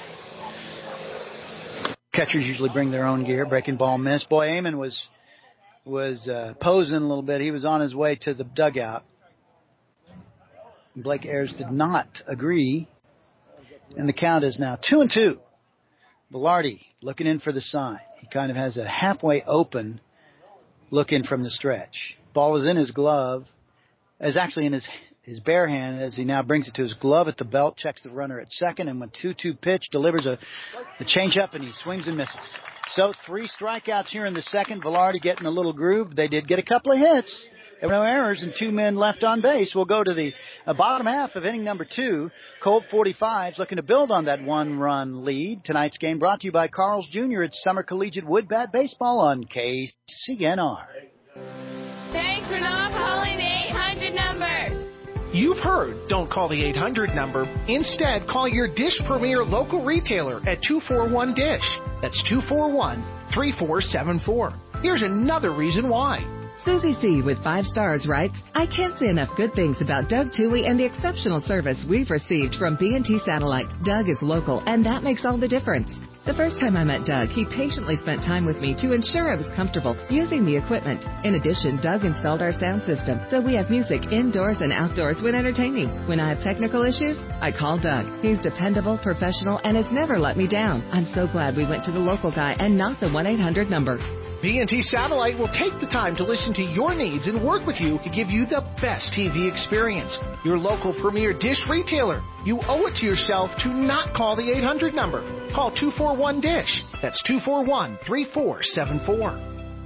[SPEAKER 1] Catchers usually bring their own gear. Breaking ball miss. Boy, Amon was posing a little bit. He was on his way to the dugout. Blake Ayers did not agree, and the count is now 2-2. Velarde looking in for the sign. He kind of has a halfway open look in from the stretch. Ball is in his glove, is actually in his bare hand as he now brings it to his glove at the belt, checks the runner at second, and when 2-2 pitch, delivers a changeup, and he swings and misses. So 3 strikeouts here in the second. Velarde getting a little groove. They did get a couple of hits. There were no errors and 2 men left on base. We'll go to the bottom half of inning number 2. Colt 45's looking to build on that 1-run lead. Tonight's game brought to you by Carl's Jr. It's Summer Collegiate Wood Bat Baseball on KCNR.
[SPEAKER 8] Thanks for not calling the 800 number.
[SPEAKER 13] You've heard, don't call the 800 number. Instead, call your Dish Premier local retailer at 241-DISH. That's 241-3474. Here's another reason why.
[SPEAKER 14] Susie C. with 5 stars writes, I can't say enough good things about Doug Toohey and the exceptional service we've received from B&T Satellite. Doug is local, and that makes all the difference. The first time I met Doug, he patiently spent time with me to ensure I was comfortable using the equipment. In addition, Doug installed our sound system, so we have music indoors and outdoors when entertaining. When I have technical issues, I call Doug. He's dependable, professional, and has never let me down. I'm so glad we went to the local guy and not the 1-800 number.
[SPEAKER 13] B&T Satellite will take the time to listen to your needs and work with you to give you the best TV experience. Your local premier dish retailer. You owe it to yourself to not call the 800 number. Call 241-DISH. That's 241-3474.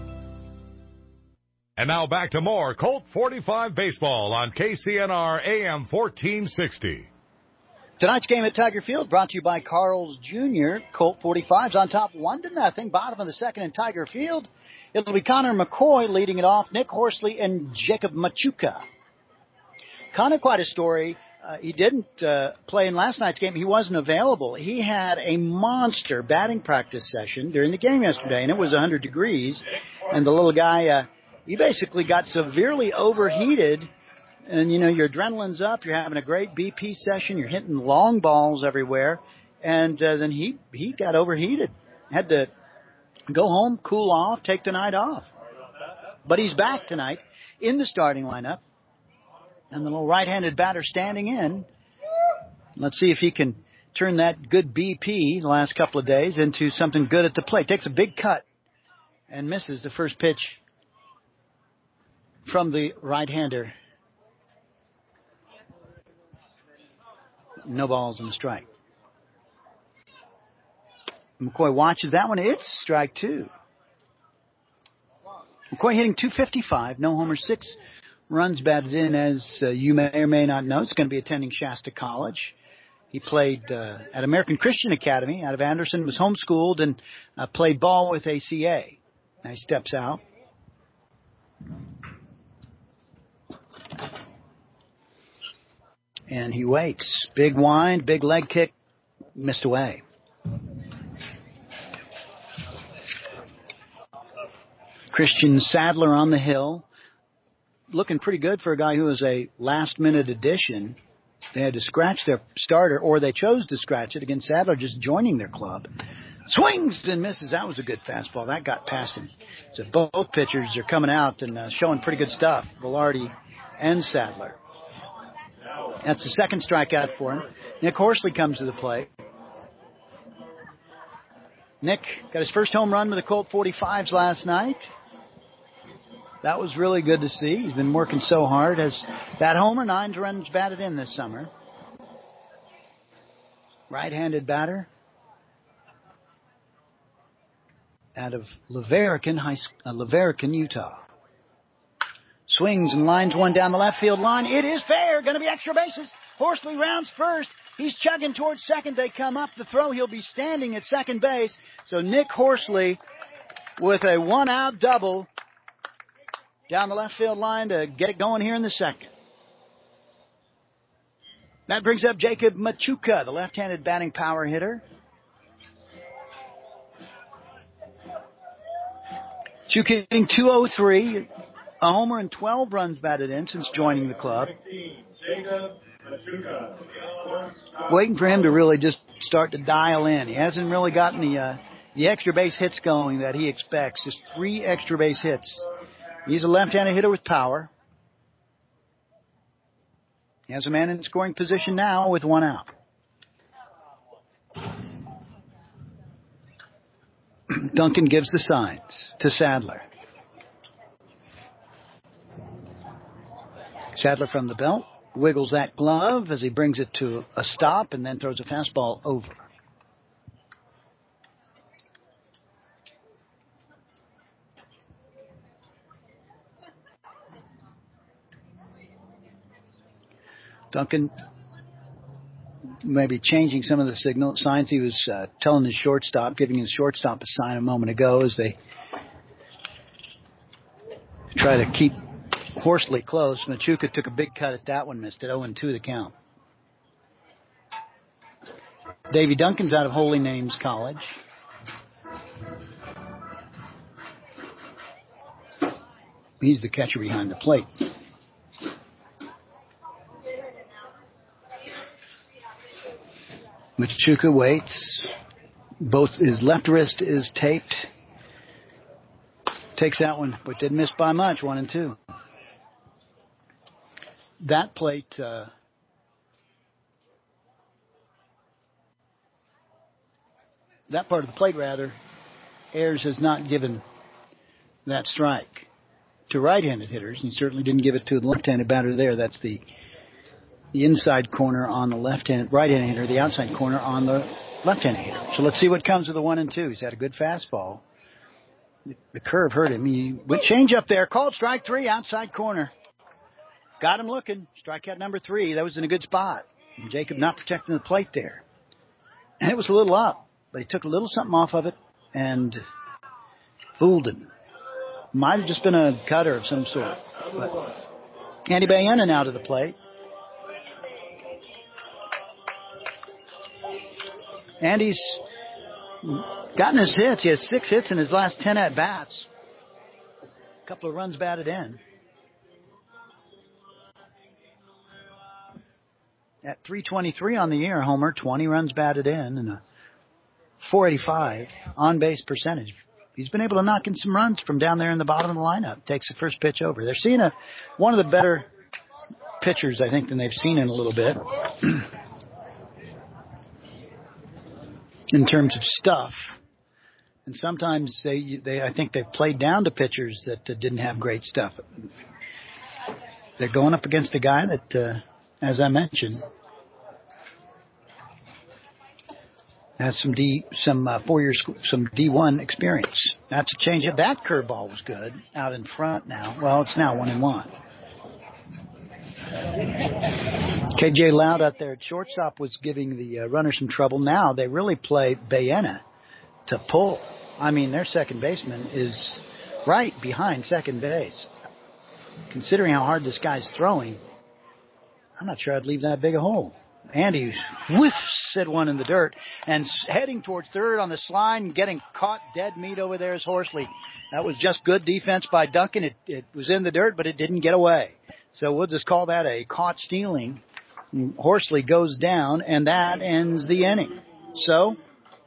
[SPEAKER 6] And now back to more Colt 45 baseball on KCNR AM 1460.
[SPEAKER 1] Tonight's game at Tiger Field brought to you by Carl's Jr. Colt 45's on top 1-0. Bottom of the second in Tiger Field. It'll be Connor McCoy leading it off. Nick Horsley and Jacob Machuca. Connor, quite a story. He didn't play in last night's game. He wasn't available. He had a monster batting practice session during the game yesterday, and it was 100 degrees. And the little guy, he basically got severely overheated. And, you know, your adrenaline's up. You're having a great BP session. You're hitting long balls everywhere. And then he got overheated. Had to go home, cool off, take the night off. But he's back tonight in the starting lineup. And the little right-handed batter standing in. Let's see if he can turn that good BP the last couple of days into something good at the plate. Takes a big cut and misses the first pitch from the right-hander. No balls and a strike. McCoy watches that one. It's strike two. McCoy hitting .255, no homers, 6 runs batted in. As you may or may not know, it's going to be attending Shasta College. He played at American Christian Academy out of Anderson, was homeschooled, and played ball with ACA. Now he steps out. And he waits. Big wind, big leg kick, missed away. Christian Sadler on the hill. Looking pretty good for a guy who was a last-minute addition. They had to scratch their starter, or they chose to scratch it against Sadler just joining their club. Swings and misses. That was a good fastball. That got past him. So both pitchers are coming out and showing pretty good stuff, Velarde and Sadler. That's the second strikeout for him. Nick Horsley comes to the plate. Nick got his first home run with the Colt 45s last night. That was really good to see. He's been working so hard. Has that homer, 9 runs batted in this summer. Right-handed batter out of Laverican, Utah. Swings and lines one down the left field line. It is fair. Going to be extra bases. Horsley rounds first. He's chugging towards second. They come up the throw. He'll be standing at second base. So Nick Horsley with a 1-out double down the left field line to get it going here in the second. That brings up Jacob Machuca, the left-handed batting power hitter. Machuca hitting .203. A homer and 12 runs batted in since joining the club. Waiting for him to really just start to dial in. He hasn't really gotten the extra base hits going that he expects. Just 3 extra base hits. He's a left-handed hitter with power. He has a man in scoring position now with 1 out. Duncan gives the signs to Sadler. Sadler from the belt wiggles that glove as he brings it to a stop and then throws a fastball over. Duncan maybe changing some of the signs he was telling his shortstop, giving his shortstop a sign a moment ago as they try to keep Horsley close. Machuca took a big cut at that one, missed it. 0-2 the count. Davy Duncan's out of Holy Names College. He's the catcher behind the plate. Machuca waits. His left wrist is taped. Takes that one, but didn't miss by much, 1-2. That plate, that part of the plate, rather, Ayers has not given that strike to right-handed hitters. He certainly didn't give it to the left-handed batter there. That's the inside corner on the right-handed hitter, the outside corner on the left-handed hitter. So let's see what comes with the 1-2. He's had a good fastball. The curve hurt him. He went change up there. Called strike 3, outside corner. Got him looking. Strikeout number 3. That was in a good spot. And Jacob not protecting the plate there. And it was a little up, but he took a little something off of it and fooled him. Might have just been a cutter of some sort. But Andy Baena now to the plate. Andy's gotten his hits. He has 6 hits in his last 10 at-bats. A couple of runs batted in. At .323 on the year, homer, 20 runs batted in, and a .485 on-base percentage. He's been able to knock in some runs from down there in the bottom of the lineup. Takes the first pitch over. They're seeing one of the better pitchers, I think, than they've seen in a little bit. In terms of stuff. And sometimes I think they've played down to pitchers that didn't have great stuff. They're going up against a guy that, as I mentioned, has some 4 years, some D1 experience. That's a change. That curveball was good out in front now. Well, it's now 1-1. KJ Loud out there at shortstop was giving the runner some trouble. Now they really play Baena to pull. I mean, their second baseman is right behind second base. Considering how hard this guy's throwing, I'm not sure I'd leave that big a hole. Andy whiffs at one in the dirt and heading towards third on the slide and getting caught dead meat over there is Horsley. That was just good defense by Duncan. It was in the dirt, but it didn't get away. So we'll just call that a caught stealing. Horsley goes down, and that ends the inning. So,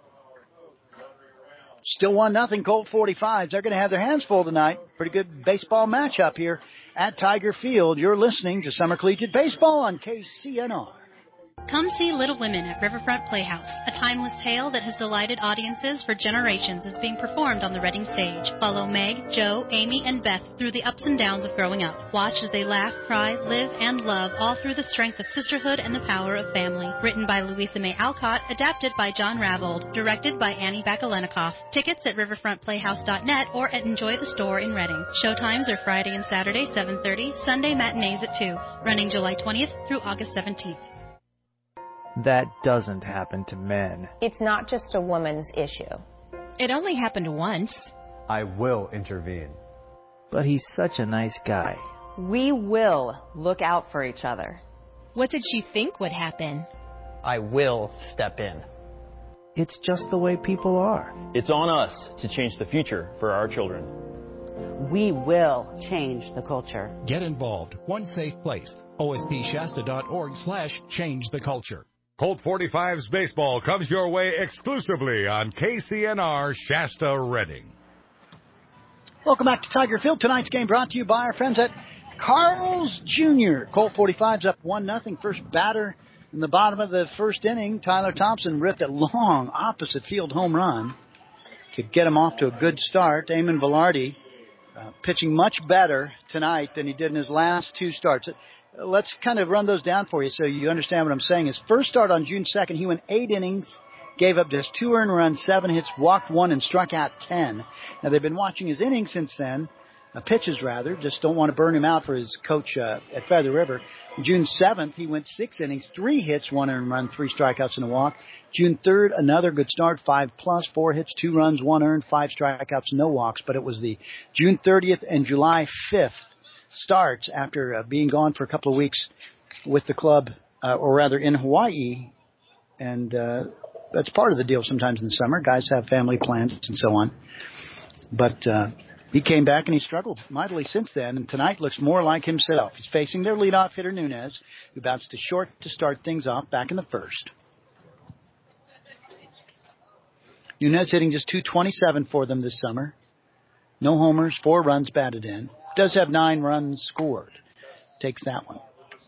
[SPEAKER 1] still 1-0, Colt 45s. They're going to have their hands full tonight. Pretty good baseball matchup here at Tiger Field. You're listening to Summer Collegiate Baseball on KCNR.
[SPEAKER 15] Come see Little Women at Riverfront Playhouse. A timeless tale that has delighted audiences for generations is being performed on the Reading stage. Follow Meg, Joe, Amy, and Beth through the ups and downs of growing up. Watch as they laugh, cry, live, and love, all through the strength of sisterhood and the power of family. Written by Louisa May Alcott, adapted by John Ravold, directed by Annie Bakalenikoff. Tickets at riverfrontplayhouse.net or at Enjoy the Store in Reading. Showtimes are Friday and Saturday, 7:30, Sunday matinees at 2, running July 20th through August 17th.
[SPEAKER 16] That doesn't happen to men.
[SPEAKER 17] It's not just a woman's issue.
[SPEAKER 18] It only happened once.
[SPEAKER 16] I will intervene. But he's such a nice guy.
[SPEAKER 17] We will look out for each other.
[SPEAKER 18] What did she think would happen?
[SPEAKER 19] I will step in.
[SPEAKER 16] It's just the way people are.
[SPEAKER 19] It's on us to change the future for our children.
[SPEAKER 17] We will change the culture.
[SPEAKER 9] Get involved. One safe place. ospshasta.org/change the culture.
[SPEAKER 6] Colt 45's baseball comes your way exclusively on KCNR Shasta Reading.
[SPEAKER 1] Welcome back to Tiger Field. Tonight's game brought to you by our friends at Carl's Jr. Colt 45's up 1-0. First batter in the bottom of the first inning. Tyler Thompson ripped a long opposite field home run to get him off to a good start. Eamon Velarde pitching much better tonight than he did in his last 2 starts. Let's kind of run those down for you so you understand what I'm saying. His first start on June 2nd, he went 8 innings, gave up just 2 earned runs, 7 hits, walked 1, and struck out 10. Now, they've been watching his innings since then, pitches rather, just don't want to burn him out for his coach at Feather River. June 7th, he went 6 innings, 3 hits, 1 earned run, 3 strikeouts, and a walk. June 3rd, another good start, 5+, 4 hits, 2 runs, 1 earned, 5 strikeouts, no walks. But it was the June 30th and July 5th starts after being gone for a couple of weeks with the club, or rather in Hawaii. And that's part of the deal sometimes in the summer. Guys have family plans and so on. But he came back and he struggled mightily since then. And tonight looks more like himself. He's facing their leadoff hitter, Nunez, who bounced to short to start things off back in the first. Nunez hitting just .227 for them this summer. No homers, 4 runs batted in. Does have 9 runs scored. Takes that one.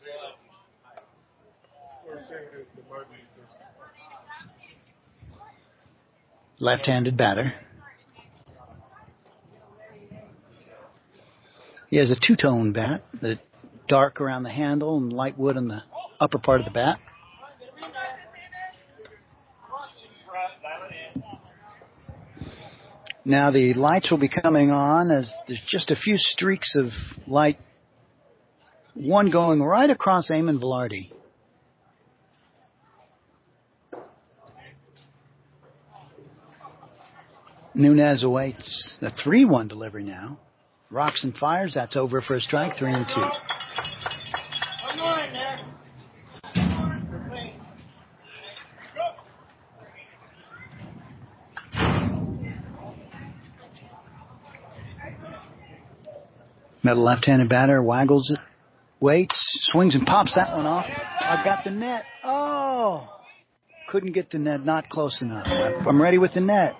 [SPEAKER 1] Left-handed batter. He has a two-tone bat, the dark around the handle and light wood on the upper part of the bat. Now the lights will be coming on as there's just a few streaks of light. One going right across Eamon Velarde. Nunez awaits the 3-1 delivery now. Rocks and fires. That's over for a strike. 3-2. Middle left-handed batter waggles it, waits, swings and pops that one off. I've got the net. Oh! Couldn't get the net. Not close enough. I'm ready with the net.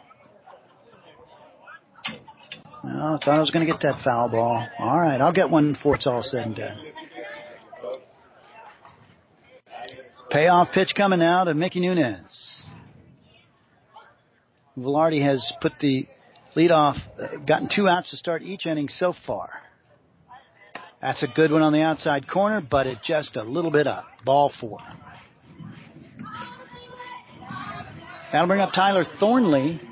[SPEAKER 1] No, I thought I was going to get that foul ball. All right, I'll get one before it's all said and done. Payoff pitch coming out of Mickey Nunez. Velarde has put the lead off, gotten 2 outs to start each inning so far. That's a good one on the outside corner, but it just a little bit up. Ball 4. That'll bring up Tyler Thornley.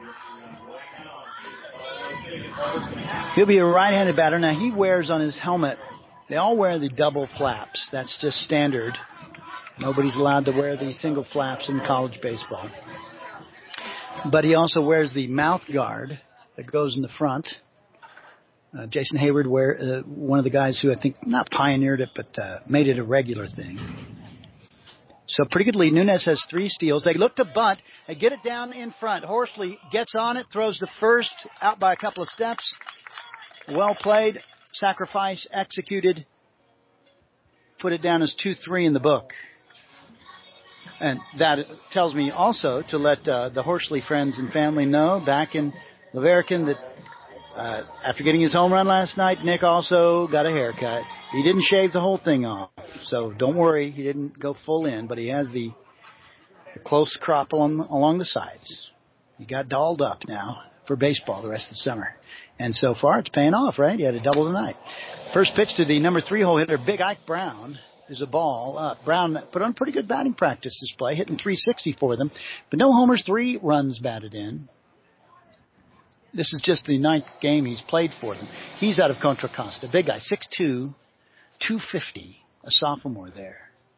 [SPEAKER 1] He'll be a right-handed batter. Now, he wears on his helmet, they all wear the double flaps. That's just standard. Nobody's allowed to wear the single flaps in college baseball. But he also wears the mouth guard that goes in the front. Jason Hayward, one of the guys who I think not pioneered it, but made it a regular thing. So pretty good lead. Nunez has 3 steals. They look to bunt. They get it down in front. Horsley gets on it, throws to first, out by a couple of steps. Well played. Sacrifice executed. Put it down as 2-3 in the book. And that tells me also to let the Horsley friends and family know back in Laverican that after getting his home run last night, Nick also got a haircut. He didn't shave the whole thing off, so don't worry. He didn't go full in, but he has the close crop along the sides. He got dolled up now for baseball the rest of the summer. And so far, it's paying off, right? He had a double tonight. First pitch to the number 3 hole hitter, Big Ike Brown, is a ball up. Brown put on pretty good batting practice this play, hitting .360 for them. But no homers, 3 runs batted in. This is just the 9th game he's played for them. He's out of Contra Costa. Big guy, 6'2", 250, a sophomore there.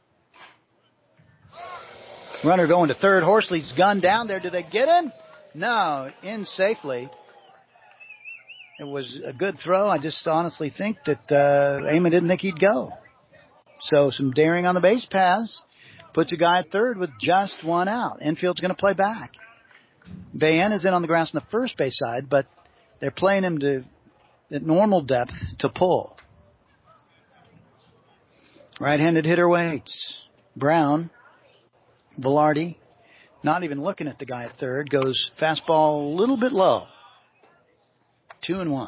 [SPEAKER 1] Runner going to third. Horsley's gun down there. Do they get him? No, in safely. It was a good throw. I just honestly think that Eamon didn't think he'd go. So some daring on the base pass. Puts a guy at third with just 1 out. Infield's going to play back. Bayen is in on the grass on the first base side, but they're playing him at normal depth to pull. Right-handed hitter waits. Brown, Velarde, not even looking at the guy at third, goes fastball a little bit low. 2-1.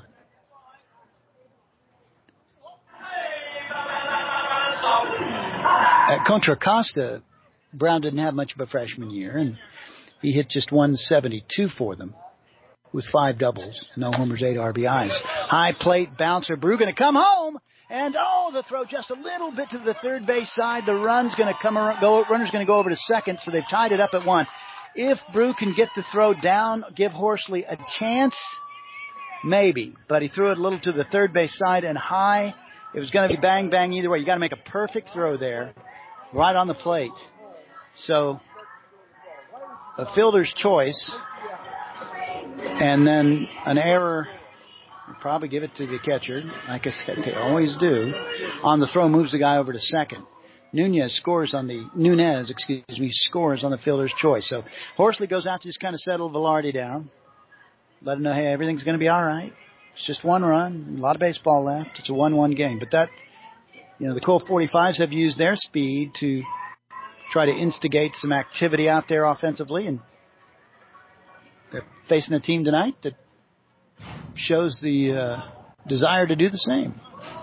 [SPEAKER 1] At Contra Costa, Brown didn't have much of a freshman year, and he hit just 172 for them with 5 doubles, no homers, 8 RBIs. High plate bouncer. Brew going to come home, and the throw just a little bit to the third base side. The run's going to runner's going to go over to second, so they've tied it up at 1. If Brew can get the throw down, give Horsley a chance, maybe. But he threw it a little to the third base side and high. It was going to be bang, bang either way. You got to make a perfect throw there, right on the plate. So a fielder's choice, and then an error. We'll probably give it to the catcher, like I said, they always do. On the throw, moves the guy over to second. Nunez scores on the fielder's choice. So Horsley goes out to just kind of settle Velarde down, let him know, hey, everything's going to be all right. It's just 1 run, a lot of baseball left. It's a 1-1 game. But that, the Colt 45s have used their speed to try to instigate some activity out there offensively, and They're facing a team tonight that shows the desire to do the same.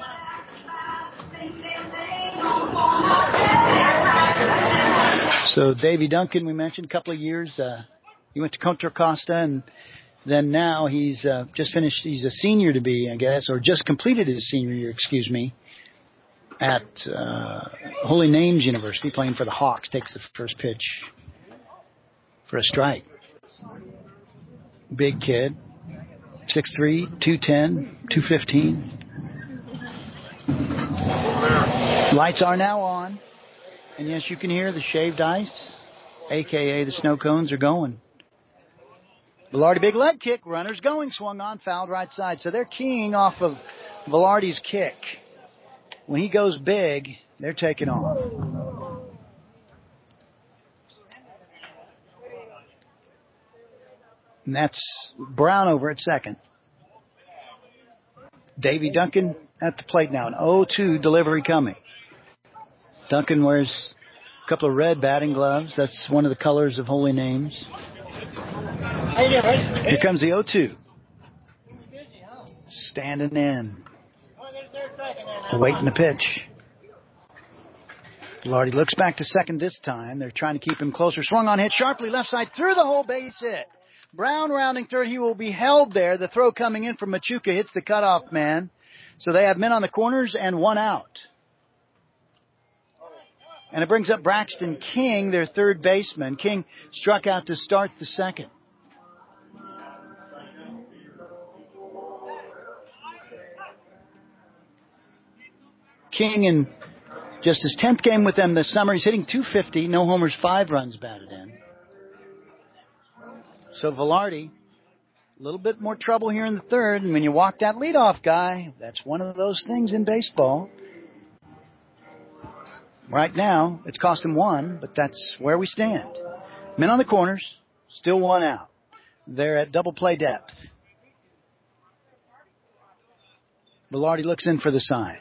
[SPEAKER 1] So Davy Duncan, we mentioned a couple of years. He went to Contra Costa, and then now he's just finished. He's a senior to be, I guess, or just completed his senior year, at Holy Names University, playing for the Hawks. Takes the first pitch for a strike. Big kid, 6'3", 210, 215. Lights are now on. And yes, you can hear the shaved ice, a.k.a. the snow cones, are going. Velarde, big leg kick. Runners going. Swung on, fouled right side. So they're keying off of Velarde's kick. When he goes big, they're taking off. And that's Brown over at second. Davy Duncan at the plate now. An 0-2 delivery coming. Duncan wears a couple of red batting gloves. That's one of the colors of Holy Names. Here comes the 0-2. Standing in. Awaiting the pitch. Velarde looks back to second this time. They're trying to keep him closer. Swung on, hit sharply left side through the whole base hit. Brown rounding third. He will be held there. The throw coming in from Machuca hits the cutoff man. So they have men on the corners and one out. And it brings up Braxton King, their third baseman. King struck out to start the second. King in just his 10th game with them this summer. He's hitting .250, no homers, 5 runs batted in. So Velarde, a little bit more trouble here in the third. And when you walk that leadoff guy, that's one of those things in baseball. Right now, it's cost him 1, but that's where we stand. Men on the corners, still 1 out. They're at double play depth. Velarde looks in for the sign.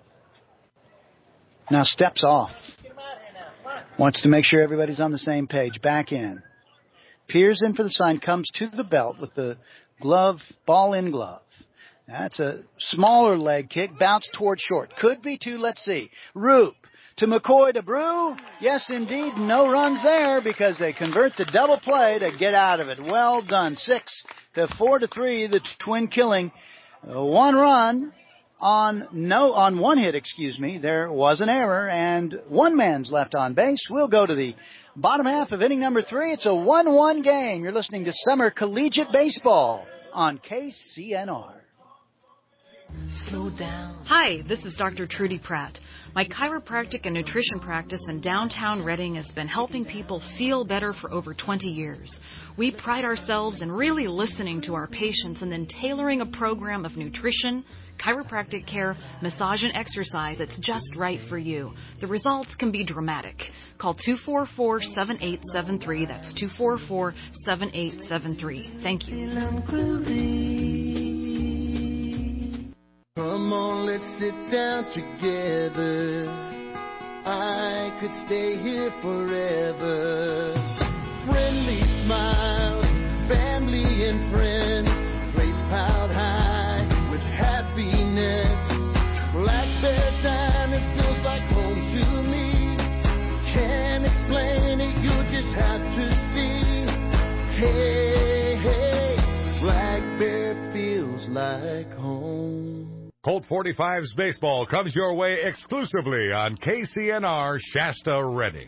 [SPEAKER 1] Now steps off. Wants to make sure everybody's on the same page. Back in. Peers in for the sign, comes to the belt with the glove, ball in glove. That's a smaller leg kick, bounce toward short. Could be 2, let's see. Roop. To McCoy to Brew. Yes, indeed. No runs there because they convert the double play to get out of it. Well done. 6-4-3. The Twin killing 1 run on 1 hit, There was an error and 1 man's left on base. We'll go to the bottom half of inning number 3. It's a 1-1 game. You're listening to Summer Collegiate Baseball on KCNR.
[SPEAKER 20] Slow down. Hi, this is Dr. Trudy Pratt. My chiropractic and nutrition practice in downtown Reading has been helping people feel better for over 20 years. We pride ourselves in really listening to our patients and then tailoring a program of nutrition, chiropractic care, massage, and exercise that's just right for you. The results can be dramatic. Call 244-7873. That's 244-7873. Thank you.
[SPEAKER 21] Come on, let's sit down together. I could stay here forever. Friendly smiles, family and friends, place piled high with happiness. Black Bear time, it feels like home to me. Can't explain it, you just have to see. Hey, hey, Black Bear feels like home.
[SPEAKER 6] Colt 45's baseball comes your way exclusively on KCNR Shasta Reading.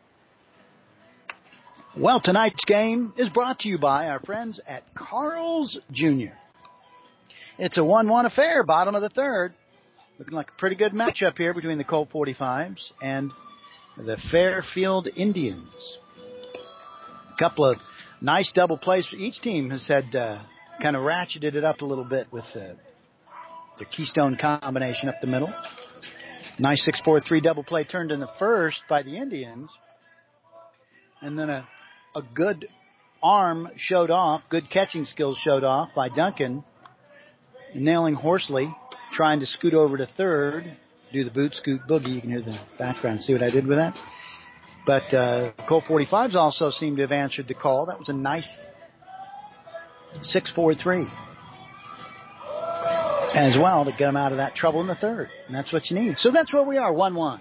[SPEAKER 1] Well, tonight's game is brought to you by our friends at Carl's Jr. It's a 1-1 affair, bottom of the third. Looking like a pretty good matchup here between the Colt 45s and the Fairfield Indians. A couple of nice double plays. Each team has had kind of ratcheted it up a little bit with the Keystone combination up the middle. Nice 6-4-3 double play turned in the first by the Indians. And then a good arm showed off, good catching skills showed off by Duncan. Nailing Horsley, trying to scoot over to third, do the boot scoot boogie. You can hear the background, see what I did with that. But Colt 45s also seem to have answered the call. That was a nice 6-4-3 as well to get them out of that trouble in the third. And that's what you need. So that's where we are, 1-1.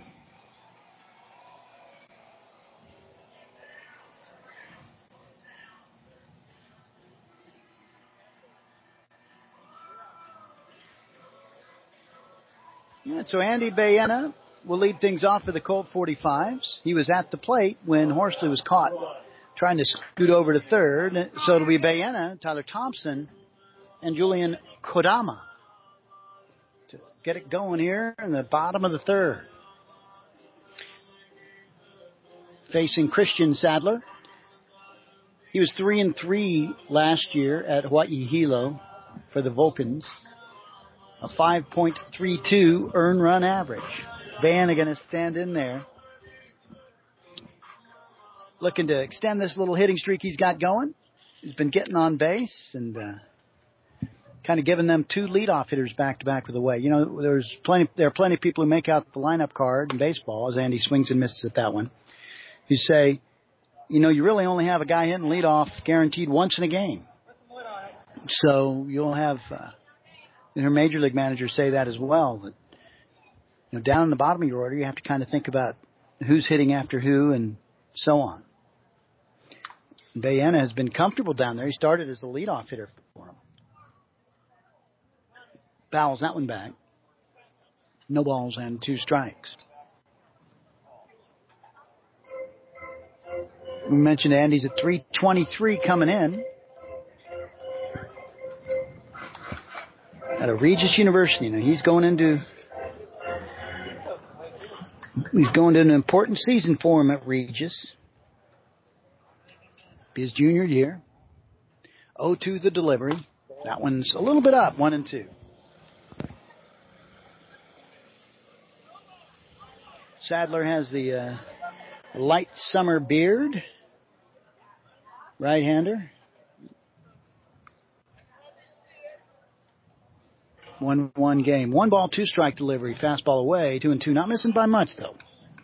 [SPEAKER 1] Yeah, so Andy Baena will lead things off for the Colt 45s. He was at the plate when Horsley was caught trying to scoot over to third. So it'll be Baena, Tyler Thompson, and Julian Kodama to get it going here in the bottom of the third. Facing Christian Sadler. He was 3-3 last year at Hawaii Hilo for the Vulcans. A 5.32 earned run average. Baena going to stand in there. Looking to extend this little hitting streak he's got going. He's been getting on base and kind of giving them two leadoff hitters back-to-back with the way. You know, there are plenty of people who make out the lineup card in baseball, as Andy swings and misses at that one. You say, you know, you really only have a guy hitting leadoff guaranteed once in a game. So you'll have... her major league managers say that as well. That, you know, down in the bottom of your order, you have to kind of think about who's hitting after who and so on. Baena has been comfortable down there. He started as a leadoff hitter for him. Fouls that one back. No balls and 2 strikes. We mentioned Andy's at 323 coming in. At a Regis University. Now he's going into an important season for him at Regis. Be his junior year. 0-2 the delivery. That one's a little bit up, 1-2. Sadler has the light summer beard. Right-hander. 1-1 game. 1 ball, 2 strike delivery. Fastball away. 2-2. Not missing by much, though.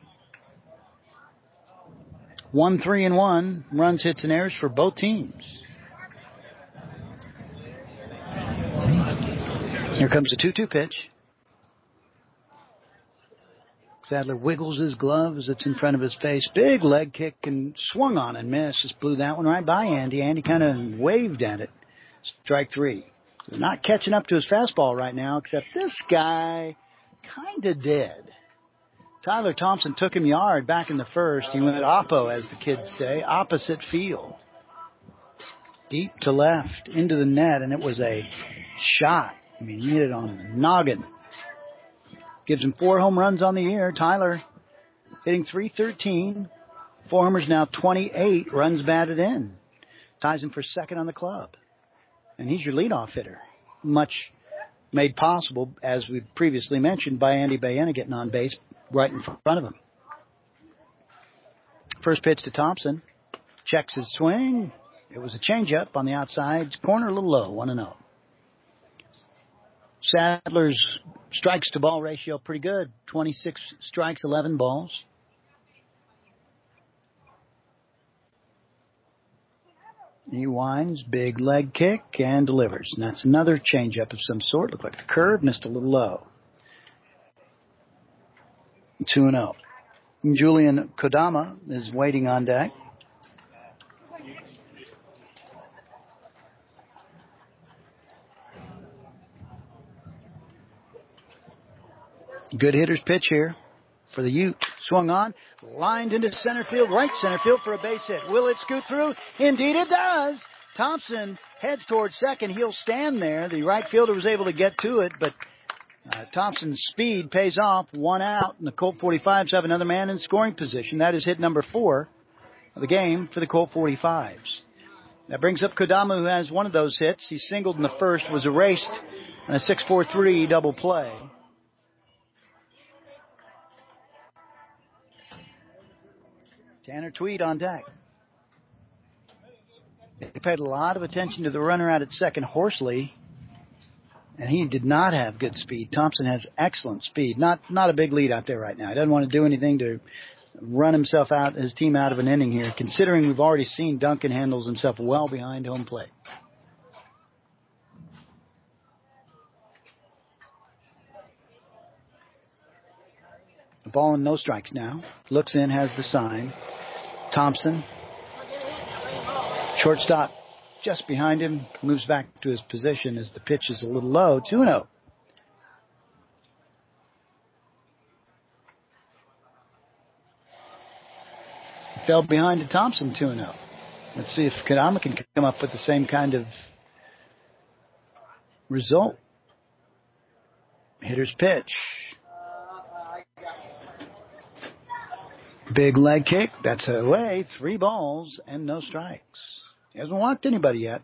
[SPEAKER 1] 1-3-1. Runs, hits, and errors for both teams. Here comes the 2-2 pitch. Sadler wiggles his glove as it's in front of his face. Big leg kick and swung on and missed. Just blew that one right by Andy. Andy kind of waved at it. Strike 3. So not catching up to his fastball right now, except this guy kind of did. Tyler Thompson took him yard back in the first. He went oppo, as the kids say, opposite field. Deep to left, into the net, and it was a shot. I mean, he hit it on the noggin. Gives him 4 home runs on the year. Tyler hitting .313. 4 homers now, 28 runs batted in. Ties him for second on the club. And he's your leadoff hitter. Much made possible, as we previously mentioned, by Andy Baena getting on base right in front of him. First pitch to Thompson. Checks his swing. It was a changeup on the outside. Corner a little low, 1-0. Sadler's strikes to ball ratio pretty good. 26 strikes, 11 balls. He winds, big leg kick, and delivers. And that's another changeup of some sort. Looked like the curve, missed a little low. 2-0. Julian Kodama is waiting on deck. Good hitter's pitch here for the Ute. Swung on, lined into center field, right center field for a base hit. Will it scoot through? Indeed it does. Thompson heads towards second. He'll stand there. The right fielder was able to get to it, but Thompson's speed pays off. 1 out, and the Colt 45s have another man in scoring position. That is hit number 4 of the game for the Colt 45s. That brings up Kodama, who has one of those hits. He singled in the first, was erased on a 6-4-3 double play. Tanner Tweed on deck. He paid a lot of attention to the runner out at second, Horsley, and he did not have good speed. Thompson has excellent speed. Not a big lead out there right now. He doesn't want to do anything to run himself out, his team out of an inning here, considering we've already seen Duncan handles himself well behind home plate. Ball and no strikes now. Looks in, has the sign. Thompson. Shortstop just behind him. Moves back to his position as the pitch is a little low. 2-0. Fell behind to Thompson 2-0. Let's see if Kadama can come up with the same kind of result. Hitter's pitch. Big leg kick. That's away. 3 balls and no strikes. He hasn't walked anybody yet.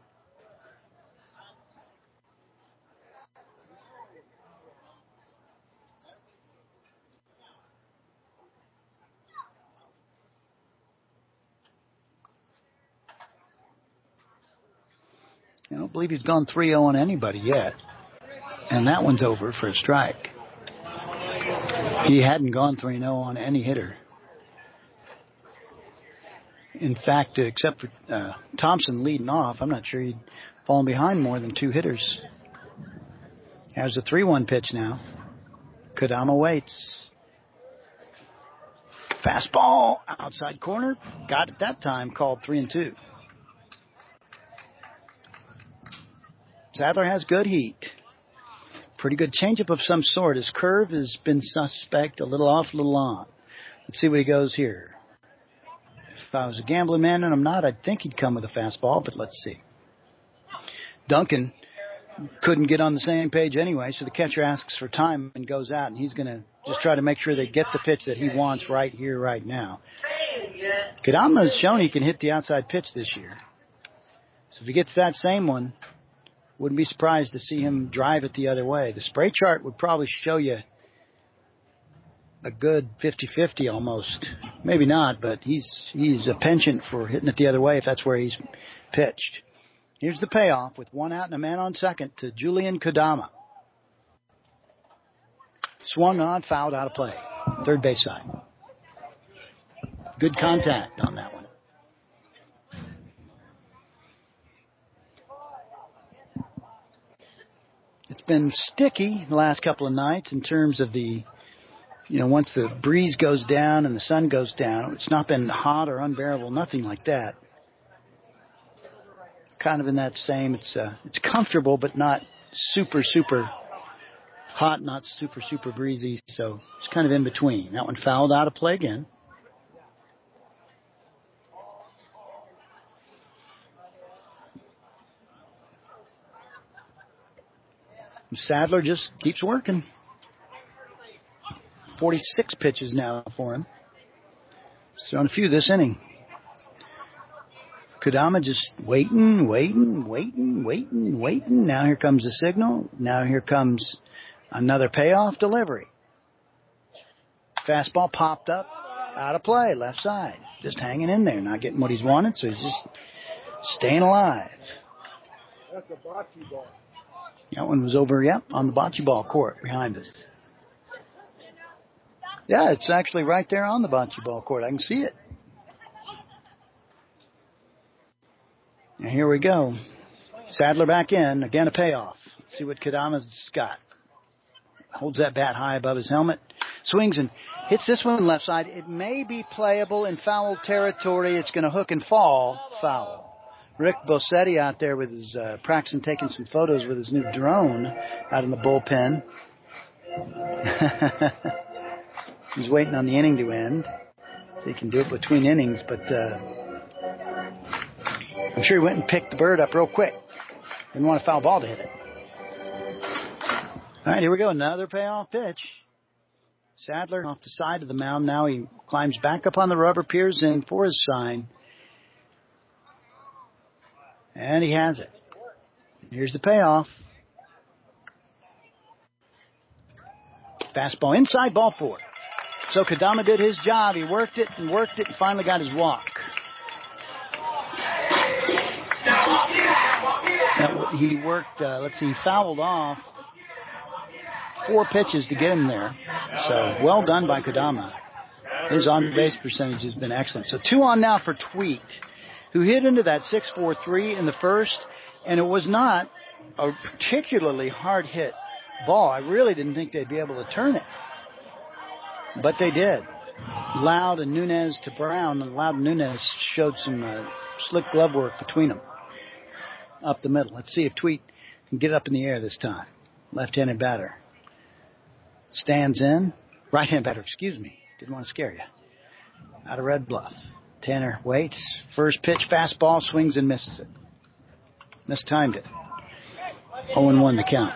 [SPEAKER 1] I don't believe he's gone 3-0 on anybody yet. And that one's over for a strike. He hadn't gone 3-0 on any hitter. In fact, except for Thompson leading off, I'm not sure he'd fallen behind more than 2 hitters. Here's the 3-1 pitch now. Kadama waits. Fastball, outside corner. Got it that time, called 3-2. Sadler has good heat. Pretty good changeup of some sort. His curve has been suspect, a little off, a little on. Let's see what he goes here. If I was a gambling man, and I'm not, I'd think he'd come with a fastball, but let's see. Duncan couldn't get on the same page anyway, so the catcher asks for time and goes out, and he's going to just try to make sure they get the pitch that he wants right here, right now. Kadama has shown he can hit the outside pitch this year. So if he gets that same one, wouldn't be surprised to see him drive it the other way. The spray chart would probably show you a good 50-50 almost. Maybe not, but he's a penchant for hitting it the other way if that's where he's pitched. Here's the payoff with 1 out and a man on second to Julian Kadama. Swung on, fouled out of play. Third base side. Good contact on that one. It's been sticky the last couple of nights in terms of the, once the breeze goes down and the sun goes down, it's not been hot or unbearable, nothing like that. Kind of in that same, it's comfortable, but not super, super hot, not super, super breezy, so it's kind of in between. That one fouled out of play again. Sadler just keeps working. 46 pitches now for him. He's thrown a few this inning. Kadama just waiting. Now here comes the signal. Now here comes another payoff delivery. Fastball popped up, out of play, left side. Just hanging in there, not getting what he's wanted, so he's just staying alive.
[SPEAKER 21] That's a bocce ball.
[SPEAKER 1] That one was over, on the bocce ball court behind us. Yeah, it's actually right there on the bocce ball court. I can see it. And here we go. Sadler back in. Again, a payoff. Let's see what Kadama's got. Holds that bat high above his helmet. Swings and hits this one left side. It may be playable in foul territory. It's going to hook and fall. Foul. Rick Bossetti out there with his practicing taking some photos with his new drone out in the bullpen. He's waiting on the inning to end so he can do it between innings, but I'm sure he went and picked the bird up real quick. Didn't want a foul ball to hit it. All right, here we go. Another payoff pitch. Sadler off the side of the mound. Now he climbs back up on the rubber, peers in for his sign. And he has it. Here's the payoff. Fastball inside, ball 4. So Kadama did his job. He worked it and finally got his walk. Now, he worked, he fouled off 4 pitches to get him there. So well done by Kadama. His on-base percentage has been excellent. So 2 on now for Tweet, who hit into that 6-4-3 in the first, and it was not a particularly hard hit ball. I really didn't think they'd be able to turn it. But they did. Loud and Nunez to Brown, and Loud and Nunez showed some slick glove work between them up the middle. Let's see if Tweet can get it up in the air this time. Left-handed batter. Stands in. Right-handed batter, excuse me. Didn't want to scare you. Out of Red Bluff. Tanner waits. First pitch, fastball, swings and misses it. Mistimed it. 0-1 the count.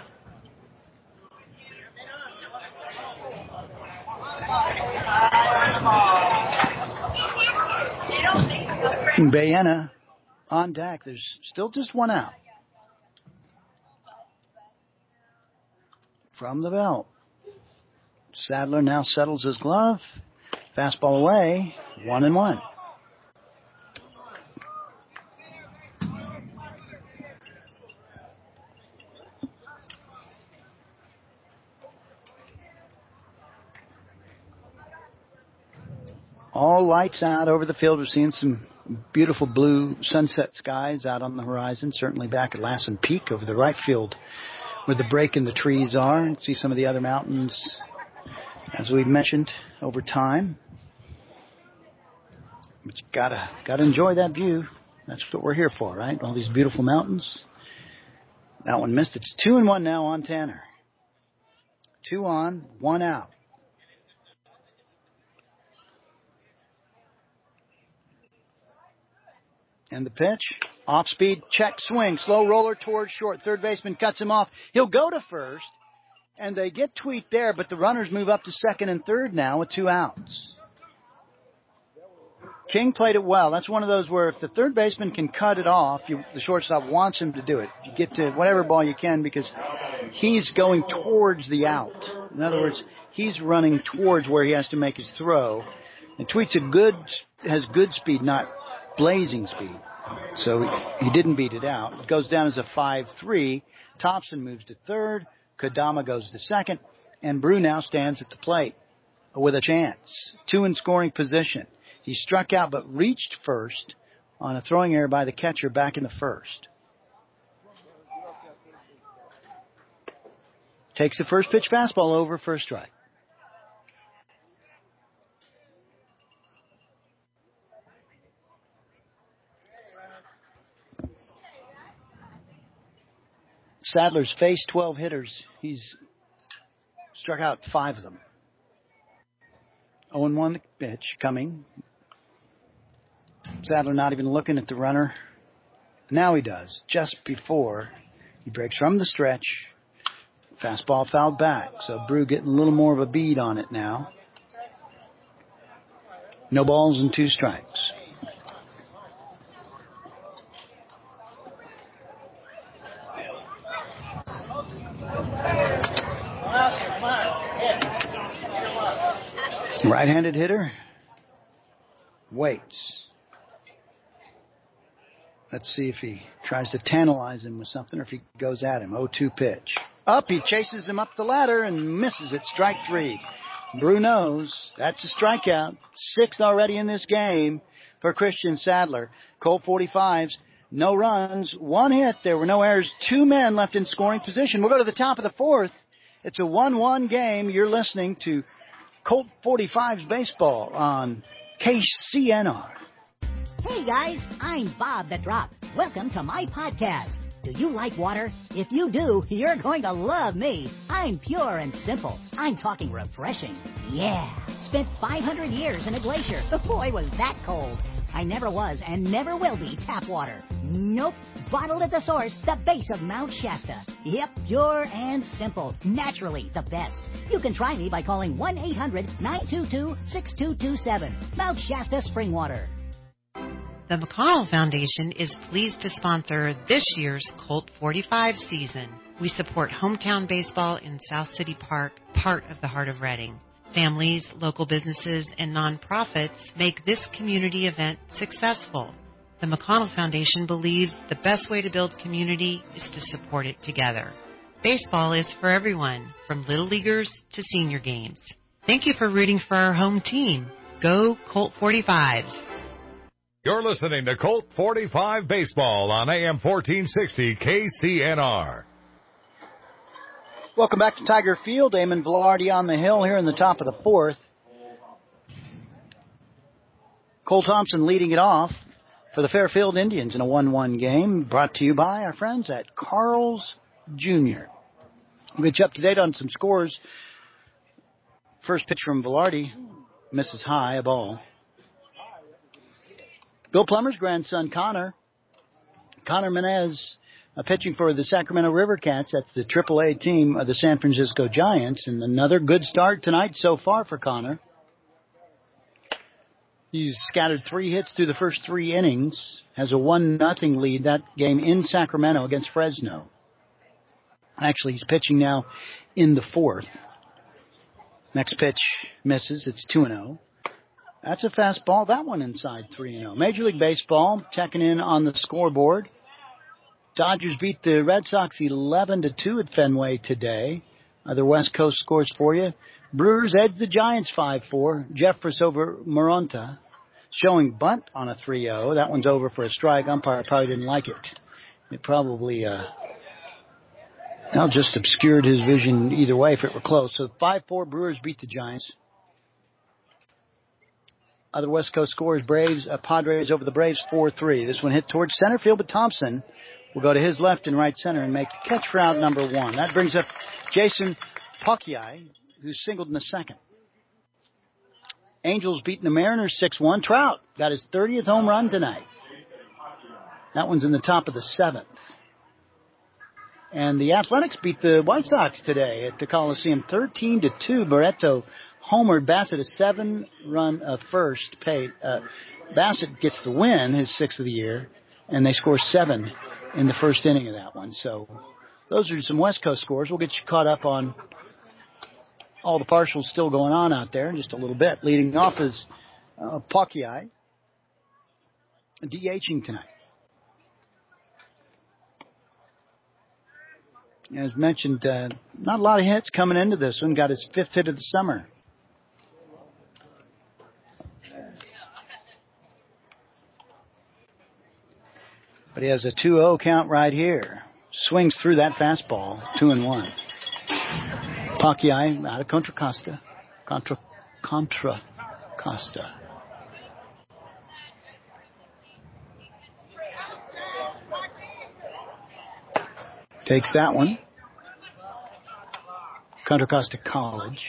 [SPEAKER 1] Baena on deck. There's still just one out. From the belt. Sadler now settles his glove. Fastball away. 1-1. All lights out over the field. We're seeing some beautiful blue sunset skies out on the horizon. Certainly back at Lassen Peak over the right field where the break in the trees are. And see some of the other mountains, as we've mentioned, over time. But you gotta enjoy that view. That's what we're here for, right? All these beautiful mountains. That one missed. It's 2-1 now on Tanner. 2 on, 1 out. And the pitch, off-speed, check, swing, slow roller towards short. Third baseman cuts him off. He'll go to first, and they get Tweet there, but the runners move up to second and third now with 2 outs. King played it well. That's one of those where if the third baseman can cut it off, the shortstop wants him to do it. You get to whatever ball you can because he's going towards the out. In other words, he's running towards where he has to make his throw. And Tweet's has good speed, not blazing speed. So he didn't beat it out. It goes down as a 5-3. Thompson moves to third. Kodama goes to second. And Brew now stands at the plate with a chance. 2 in scoring position. He struck out but reached first on a throwing error by the catcher back in the first. Takes the first pitch fastball over for a strike. Sadler's faced 12 hitters. He's struck out 5 of them. 0-1 the pitch coming. Sadler not even looking at the runner. Now he does. Just before he breaks from the stretch. Fastball fouled back. So Brew getting a little more of a bead on it now. No balls and 2 strikes. Right-handed hitter waits. Let's see if he tries to tantalize him with something or if he goes at him. 0-2 pitch. Up, he chases him up the ladder and misses it. Strike 3. Brew knows that's a strikeout. 6th already in this game for Christian Sadler. Colt 45s, no runs, 1 hit. There were no errors. 2 men left in scoring position. We'll go to the top of the 4th. It's a 1-1 game. You're listening to Colt 45's baseball on KCNR.
[SPEAKER 2] Hey guys, I'm Bob the Drop. Welcome to my podcast. Do you like water? If you do, you're going to love me. I'm pure and simple. I'm talking refreshing. Yeah. Spent 500 years in a glacier. Boy, was that cold. I never was and never will be tap water. Nope. Bottled at the source, the base of Mount Shasta. Yep, pure and simple. Naturally the best. You can try me by calling 1-800-922-6227. Mount Shasta Spring Water.
[SPEAKER 22] The McConnell Foundation is pleased to sponsor this year's Colt 45 season. We support hometown baseball in South City Park, part of the heart of Reading. Families, local businesses, and nonprofits make this community event successful. The McConnell Foundation believes the best way to build community is to support it together. Baseball is for everyone, from little leaguers to senior games. Thank you for rooting for our home team. Go Colt 45s.
[SPEAKER 6] You're listening to Colt 45 Baseball on AM 1460 KCNR.
[SPEAKER 1] Welcome back to Tiger Field. Eamon Velarde on the hill here in the top of the 4th. Cole Thompson leading it off for the Fairfield Indians in a 1-1 game, brought to you by our friends at Carl's Jr. We'll get you up to date on some scores. First pitch from Velarde, misses high, a ball. Bill Plummer's grandson, Connor Menez, pitching for the Sacramento River Cats. That's the AAA team of the San Francisco Giants. And another good start tonight so far for Connor. He's scattered 3 hits through the first 3 innings. Has a 1-0 lead that game in Sacramento against Fresno. Actually, he's pitching now in the 4th. Next pitch misses. It's 2-0. That's a fastball. That one inside 3-0. Major League Baseball checking in on the scoreboard. Dodgers beat the Red Sox 11-2 at Fenway today. Other West Coast scores for you. Brewers edge the Giants 5-4. Jeffress over Moronta. Showing bunt on a 3-0. That one's over for a strike. Umpire probably didn't like it. It probably just obscured his vision either way if it were close. So 5-4 Brewers beat the Giants. Other West Coast scores, Padres over the Braves 4-3. This one hit towards center field, but Thompson will go to his left and right center and make the catch for out number 1. That brings up Jason Pocchiai, who singled in the 2nd. Angels beating the Mariners 6-1. Trout got his 30th home run tonight. That one's in the top of the 7th. And the Athletics beat the White Sox today at the Coliseum 13-2. Barreto homered. Bassett a 7-run first. Bassett gets the win, his 6th of the year, and they score 7 in the first inning of that one. So those are some West Coast scores. We'll get you caught up on all the partials still going on out there in just a little bit. Leading off is Pocchiai, DHing tonight. As mentioned, not a lot of hits coming into this one. Got his 5th hit of the summer. But he has a 2-0 count right here. Swings through that fastball, 2-1. Pocchiai out of Contra Costa. Contra Costa. Takes that one. Contra Costa College.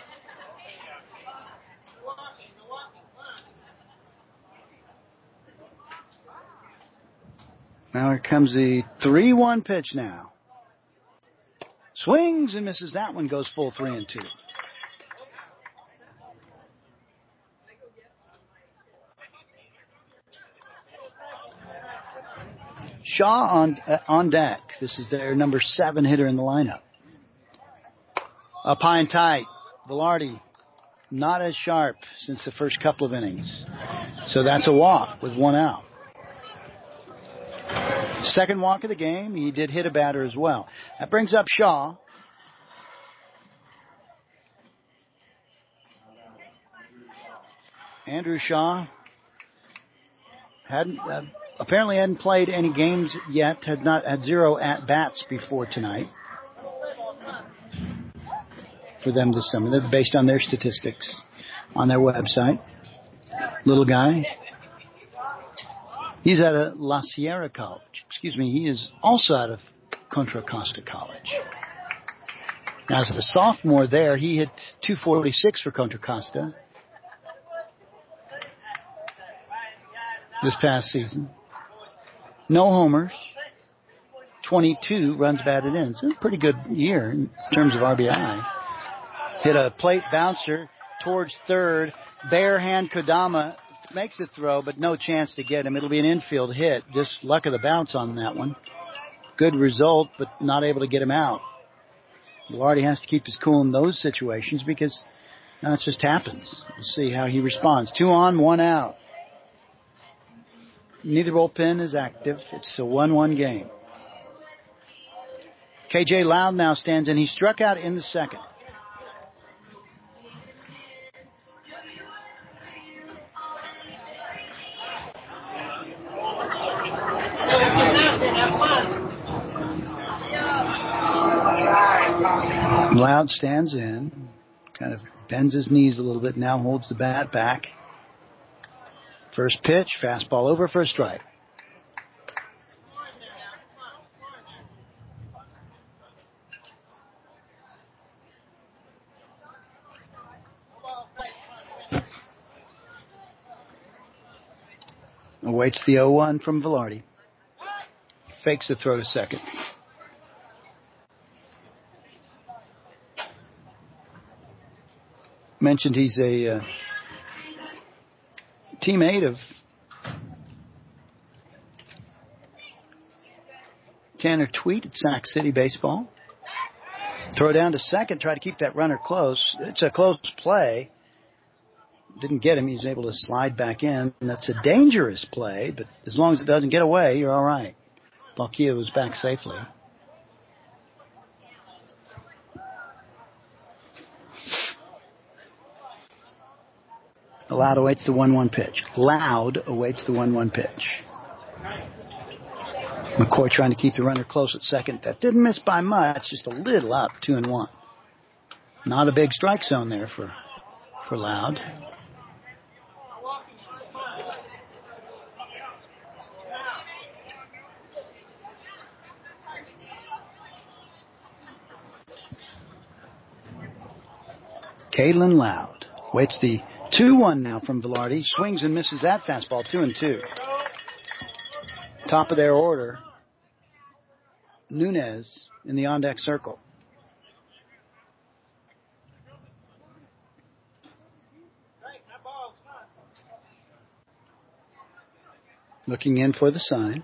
[SPEAKER 1] Now here comes the 3-1 pitch now. Swings and misses that one, goes full 3-2. Shaw on deck. This is their number 7 hitter in the lineup. Up high and tight. Velarde not as sharp since the first couple of innings. So that's a walk with 1 out. Second walk of the game. He did hit a batter as well. That brings up Shaw. Andrew Shaw apparently hadn't played any games yet. Had 0 at-bats before tonight for them this summer. They're based on their statistics on their website. Little guy. He's out of La Sierra College. He is also out of Contra Costa College. Now, as a sophomore there, he hit .246 for Contra Costa this past season. No homers. 22 runs batted in. It's a pretty good year in terms of RBI. Hit a plate bouncer towards third. Bare hand Kodama makes a throw, but no chance to get him. It'll be an infield hit. Just luck of the bounce on that one. Good result, but not able to get him out. Velarde has to keep his cool in those situations because it just happens. We'll see how he responds. 2 on, 1 out. Neither bullpen is active. It's a 1-1 game. KJ Loud now stands in. He struck out in the 2nd. Loud stands in, kind of bends his knees a little bit, now holds the bat back. First pitch, fastball over for a strike. Awaits the 0-1 from Velarde. Fakes the throw to second. Mentioned he's a teammate of Tanner Tweet at Sac City Baseball. Throw down to second, try to keep that runner close. It's a close play. Didn't get him. He's able to slide back in. And that's a dangerous play, but as long as it doesn't get away, you're all right. Balkia was back safely. Loud awaits the 1-1 pitch. Loud awaits the 1-1 pitch. McCoy trying to keep the runner close at second. That didn't miss by much, just a little up, 2-1. Not a big strike zone there for Loud. Caden Loud waits the 2-1 now from Velarde. Swings and misses that fastball, 2-2. Top of their order, Nunez in the on-deck circle. Looking in for the sign.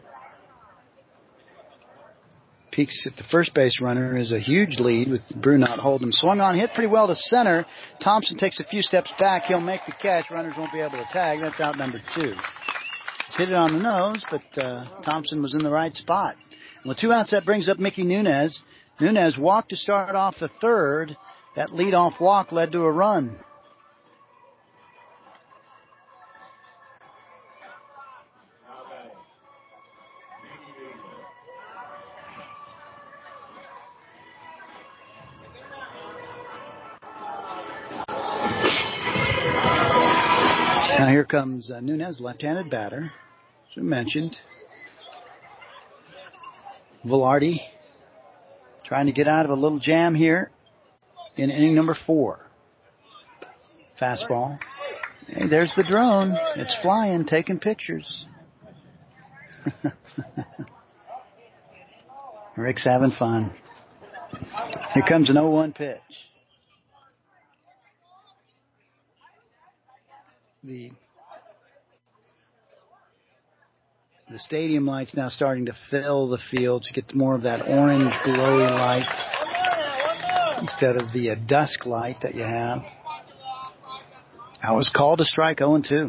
[SPEAKER 1] Peeks at the first base runner is a huge lead with Brunot holding him. Swung on, hit pretty well to center. Thompson takes a few steps back. He'll make the catch. Runners won't be able to tag. That's out number 2. He's hit it on the nose, but Thompson was in the right spot. And with 2 outs, that brings up Mickey Nunez. Nunez walked to start off the third. That leadoff walk led to a run. Now here comes Nunez, left-handed batter, as we mentioned. Velarde trying to get out of a little jam here in inning number 4. Fastball. Hey, there's the drone. It's flying, taking pictures. Rick's having fun. Here comes an 0-1 pitch. The stadium light's now starting to fill the field to get more of that orange glowy light instead of the dusk light that you have. That was called a strike, 0-2.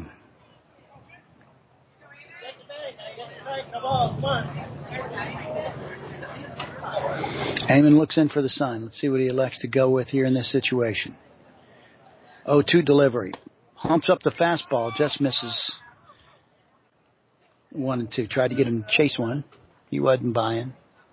[SPEAKER 1] Heyman looks in for the sign. Let's see what he elects to go with here in this situation. 0-2 delivery. Humps up the fastball, just misses 1-2. Tried to get him to chase one. He wasn't buying.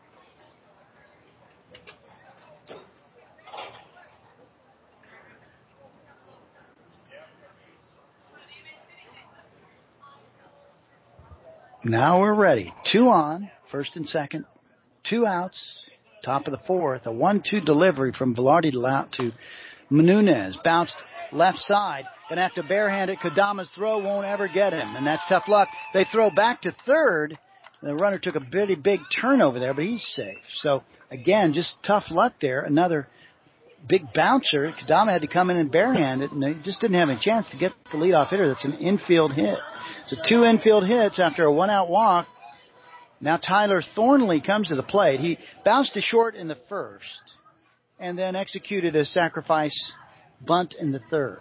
[SPEAKER 1] Now we're ready. 2 on, first and second. 2 outs, top of the 4th. A 1-2 delivery from Velarde to Nunez. Bounced left side. Going to have to barehand it. Kodama's throw won't ever get him, and that's tough luck. They throw back to third. The runner took a pretty big turn over there, but he's safe. So, again, just tough luck there. Another big bouncer. Kodama had to come in and barehand it, and they just didn't have any chance to get the leadoff hitter. That's an infield hit. So 2 infield hits after a 1-out walk. Now Tyler Thornley comes to the plate. He bounced to short in the first and then executed a sacrifice bunt in the third.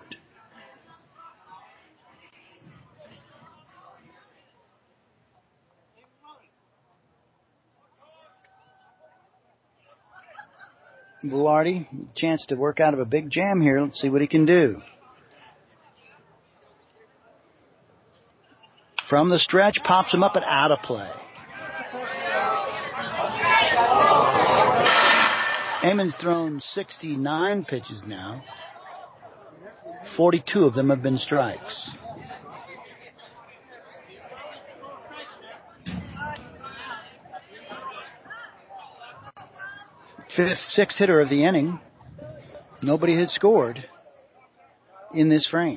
[SPEAKER 1] Velarde, chance to work out of a big jam here. Let's see what he can do. From the stretch, pops him up and out of play. Eamon's thrown 69 pitches now. 42 of them have been strikes. sixth hitter of the inning. Nobody has scored in this frame.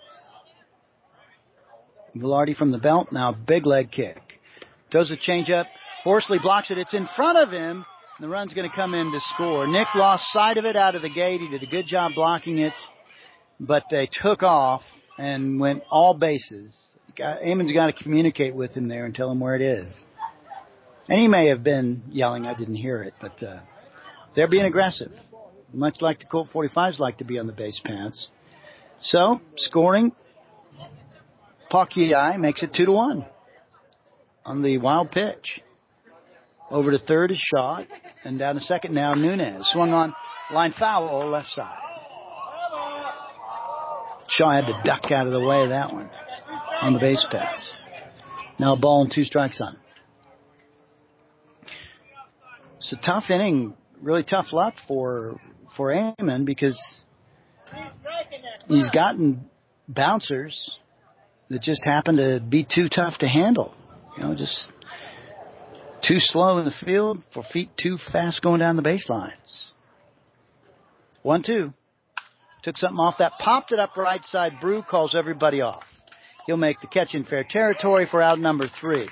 [SPEAKER 1] Velarde from the belt. Now big leg kick. Does a changeup. Horsley blocks it. It's in front of him. The run's going to come in to score. Nick lost sight of it out of the gate. He did a good job blocking it, but they took off and went all bases. Eamon's got to communicate with him there and tell him where it is. And he may have been yelling. I didn't hear it, but they're being aggressive, much like the Colt 45s like to be on the base paths. So, scoring, Paquette makes it 2-1 on the wild pitch. Over to third is Shaw, and down to second now Nunez. Swung on, line foul, left side. Shaw had to duck out of the way of that one on the base paths. Now a ball and 2 strikes on. It's a tough inning, really tough luck for Eamon because he's gotten bouncers that just happen to be too tough to handle. Just too slow in the field, for feet too fast going down the baselines. 1-2. Took something off that, popped it up right side. Brew calls everybody off. He'll make the catch in fair territory for out number 3.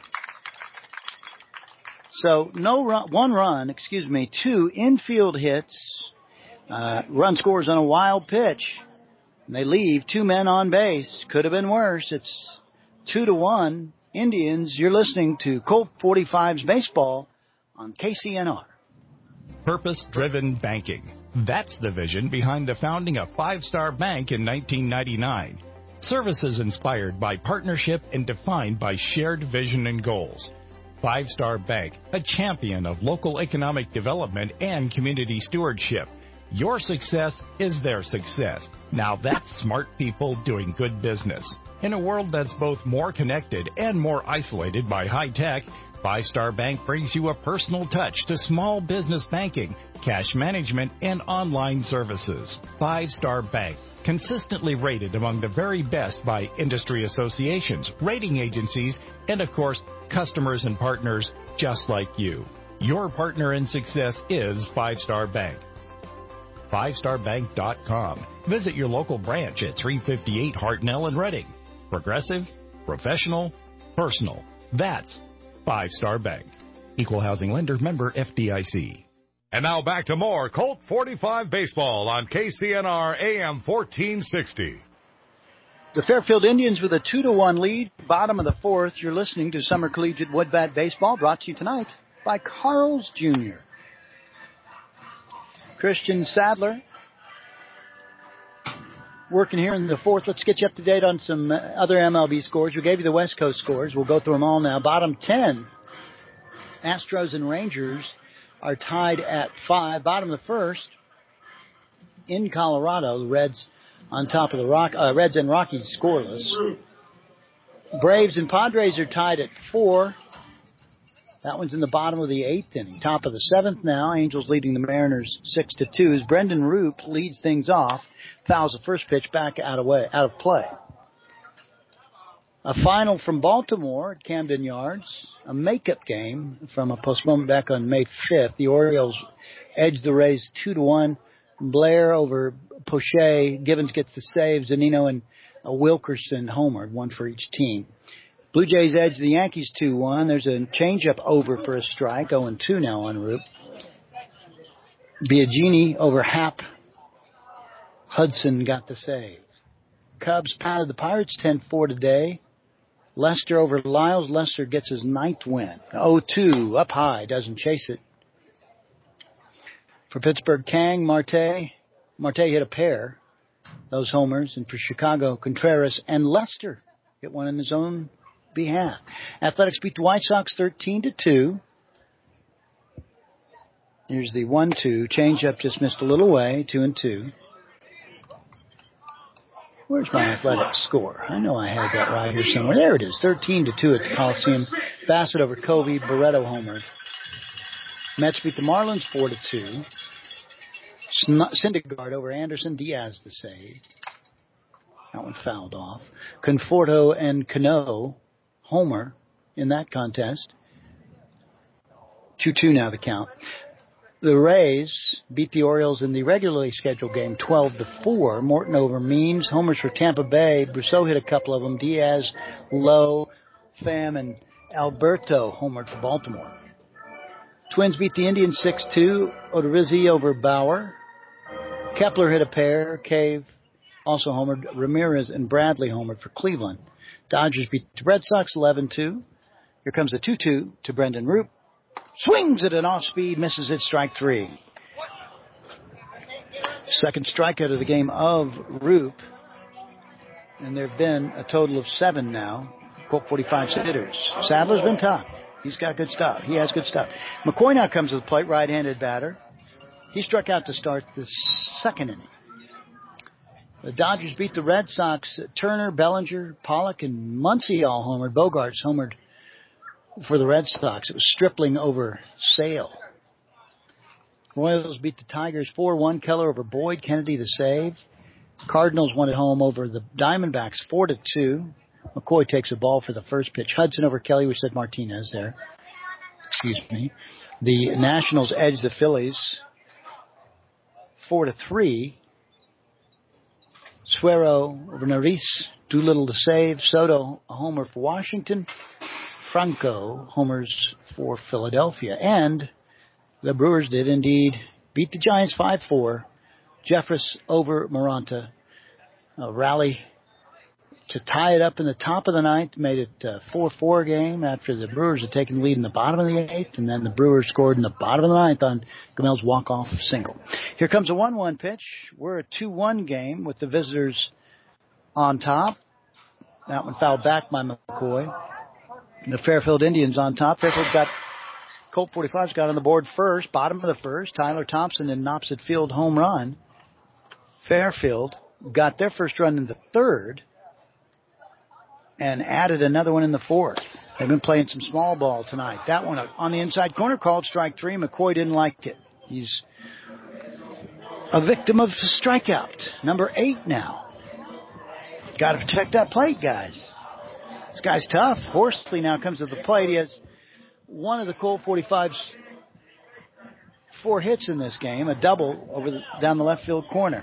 [SPEAKER 1] So one run, 2 infield hits. Run scores on a wild pitch. And they leave 2 men on base. Could have been worse. It's 2-1. Indians, you're listening to Colt 45's Baseball on KCNR.
[SPEAKER 9] Purpose-driven banking. That's the vision behind the founding of Five Star Bank in 1999. Services inspired by partnership and defined by shared vision and goals. Five Star Bank, a champion of local economic development and community stewardship. Your success is their success. Now that's smart people doing good business. In a world that's both more connected and more isolated by high tech, Five Star Bank brings you a personal touch to small business banking, cash management, and online services. Five Star Bank, consistently rated among the very best by industry associations, rating agencies, and of course, customers and partners just like you. Your partner in success is Five Star Bank. FiveStarBank.com. Visit your local branch at 358 Hartnell in Reading. Progressive, professional, personal. That's Five Star Bank. Equal housing lender, member FDIC.
[SPEAKER 6] And now back to more Colt 45 Baseball on KCNR AM 1460.
[SPEAKER 1] The Fairfield Indians with a 2-1 lead, bottom of the 4th. You're listening to Summer Collegiate Woodbat Baseball, brought to you tonight by Carl's Jr. Christian Sadler working here in the 4th. Let's get you up to date on some other MLB scores. We gave you the West Coast scores. We'll go through them all now. Bottom 10, Astros and Rangers are tied at 5. Bottom of the 1st, in Colorado, the Reds on top of the Reds and Rockies scoreless. Braves and Padres are tied at 4. That one's in the bottom of the 8th inning. Top of the 7th now. Angels leading the Mariners 6-2. As Brendan Roop leads things off, fouls the first pitch back out of play. A final from Baltimore at Camden Yards. A makeup game from a postponement back on May 5th. The Orioles edged the Rays 2-1. Blair over Poche. Givens gets the save. Zunino and Wilkerson homered, one for each team. Blue Jays edge the Yankees 2-1. There's a changeup over for a strike. 0-2 now on Roop. Biagini over Happ. Hudson got the save. Cubs pounded the Pirates 10-4 today. Lester over Lyles. Lester gets his 9th win. 0-2 up high. Doesn't chase it. For Pittsburgh, Kang, Marte. Marte hit a pair. Those homers. And for Chicago, Contreras and Lester hit one in his own behalf. Athletics beat the White Sox 13-2. Here's the 1-2. Changeup just missed a little way. 2-2. Where's my Athletics score? I know I had that right here somewhere. There it is. 13-2 at the Coliseum. Bassett over Covey. Barreto homered. Mets beat the Marlins 4-2. Syndergaard over Anderson. Diaz the save. That one fouled off. Conforto and Cano homer in that contest. 2-2 now the count. The Rays beat the Orioles in the regularly scheduled game 12-4. Morton over Means. Homers for Tampa Bay. Brousseau hit a couple of them. Diaz, Lowe, Pham, and Alberto homered for Baltimore. Twins beat the Indians 6-2. Odorizzi over Bauer. Kepler hit a pair. Cave also homered. Ramirez and Bradley homered for Cleveland. Dodgers beat the Red Sox 11-2. Here comes the 2-2 to Brendan Roop. Swings it an off-speed, misses it, strike 3. Second strikeout of the game of Roop. And there have been a total of 7 now. Colt 45 hitters. Sadler's been tough. He's got good stuff. He has good stuff. McCoy now comes to the plate, right-handed batter. He struck out to start the second inning. The Dodgers beat the Red Sox. Turner, Bellinger, Pollock, and Muncy all homered. Bogarts homered for the Red Sox. It was Stripling over Sale. Royals beat the Tigers 4-1. Keller over Boyd. Kennedy the save. Cardinals won at home over the Diamondbacks 4-2. McCoy takes a ball for the first pitch. Hudson over Kelly. We said Martinez there. Excuse me. The Nationals edged the Phillies 4-3. Suero over Neris. Doolittle to save. Soto a homer for Washington. Franco homers for Philadelphia. And the Brewers did indeed beat the Giants 5-4. Jeffress over Moranta. A rally to tie it up in the top of the ninth. Made it a 4-4 game after the Brewers had taken the lead in the bottom of the eighth. And then the Brewers scored in the bottom of the ninth on Gamel's walk-off single. Here comes a 1-1 pitch. We're a 2-1 game with the visitors on top. That one fouled back by McCoy. The Fairfield Indians on top. Fairfield got, Colt 45's got on the board first, bottom of the first. Tyler Thompson in opposite field home run. Fairfield got their first run in the third and added another one in the fourth. They've been playing some small ball tonight. That one on the inside corner called strike 3. McCoy didn't like it. He's a victim of strikeout. Number 8 now. Got to protect that plate, guys. This guy's tough. Horsley now comes to the plate. He has one of the Colt 45's 4 hits in this game, a double over down the left field corner.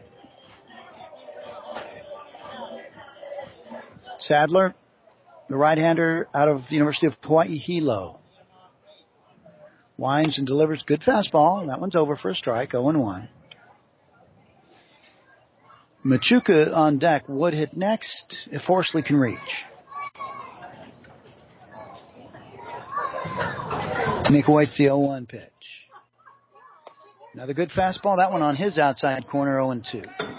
[SPEAKER 1] Sadler, the right-hander out of the University of Hawaii, Hilo. Winds and delivers. Good fastball. That one's over for a strike, 0-1. Machuca on deck. Would hit next if Horsley can reach. Nick White's the 0-1 pitch. Another good fastball. That one on his outside corner, 0-2.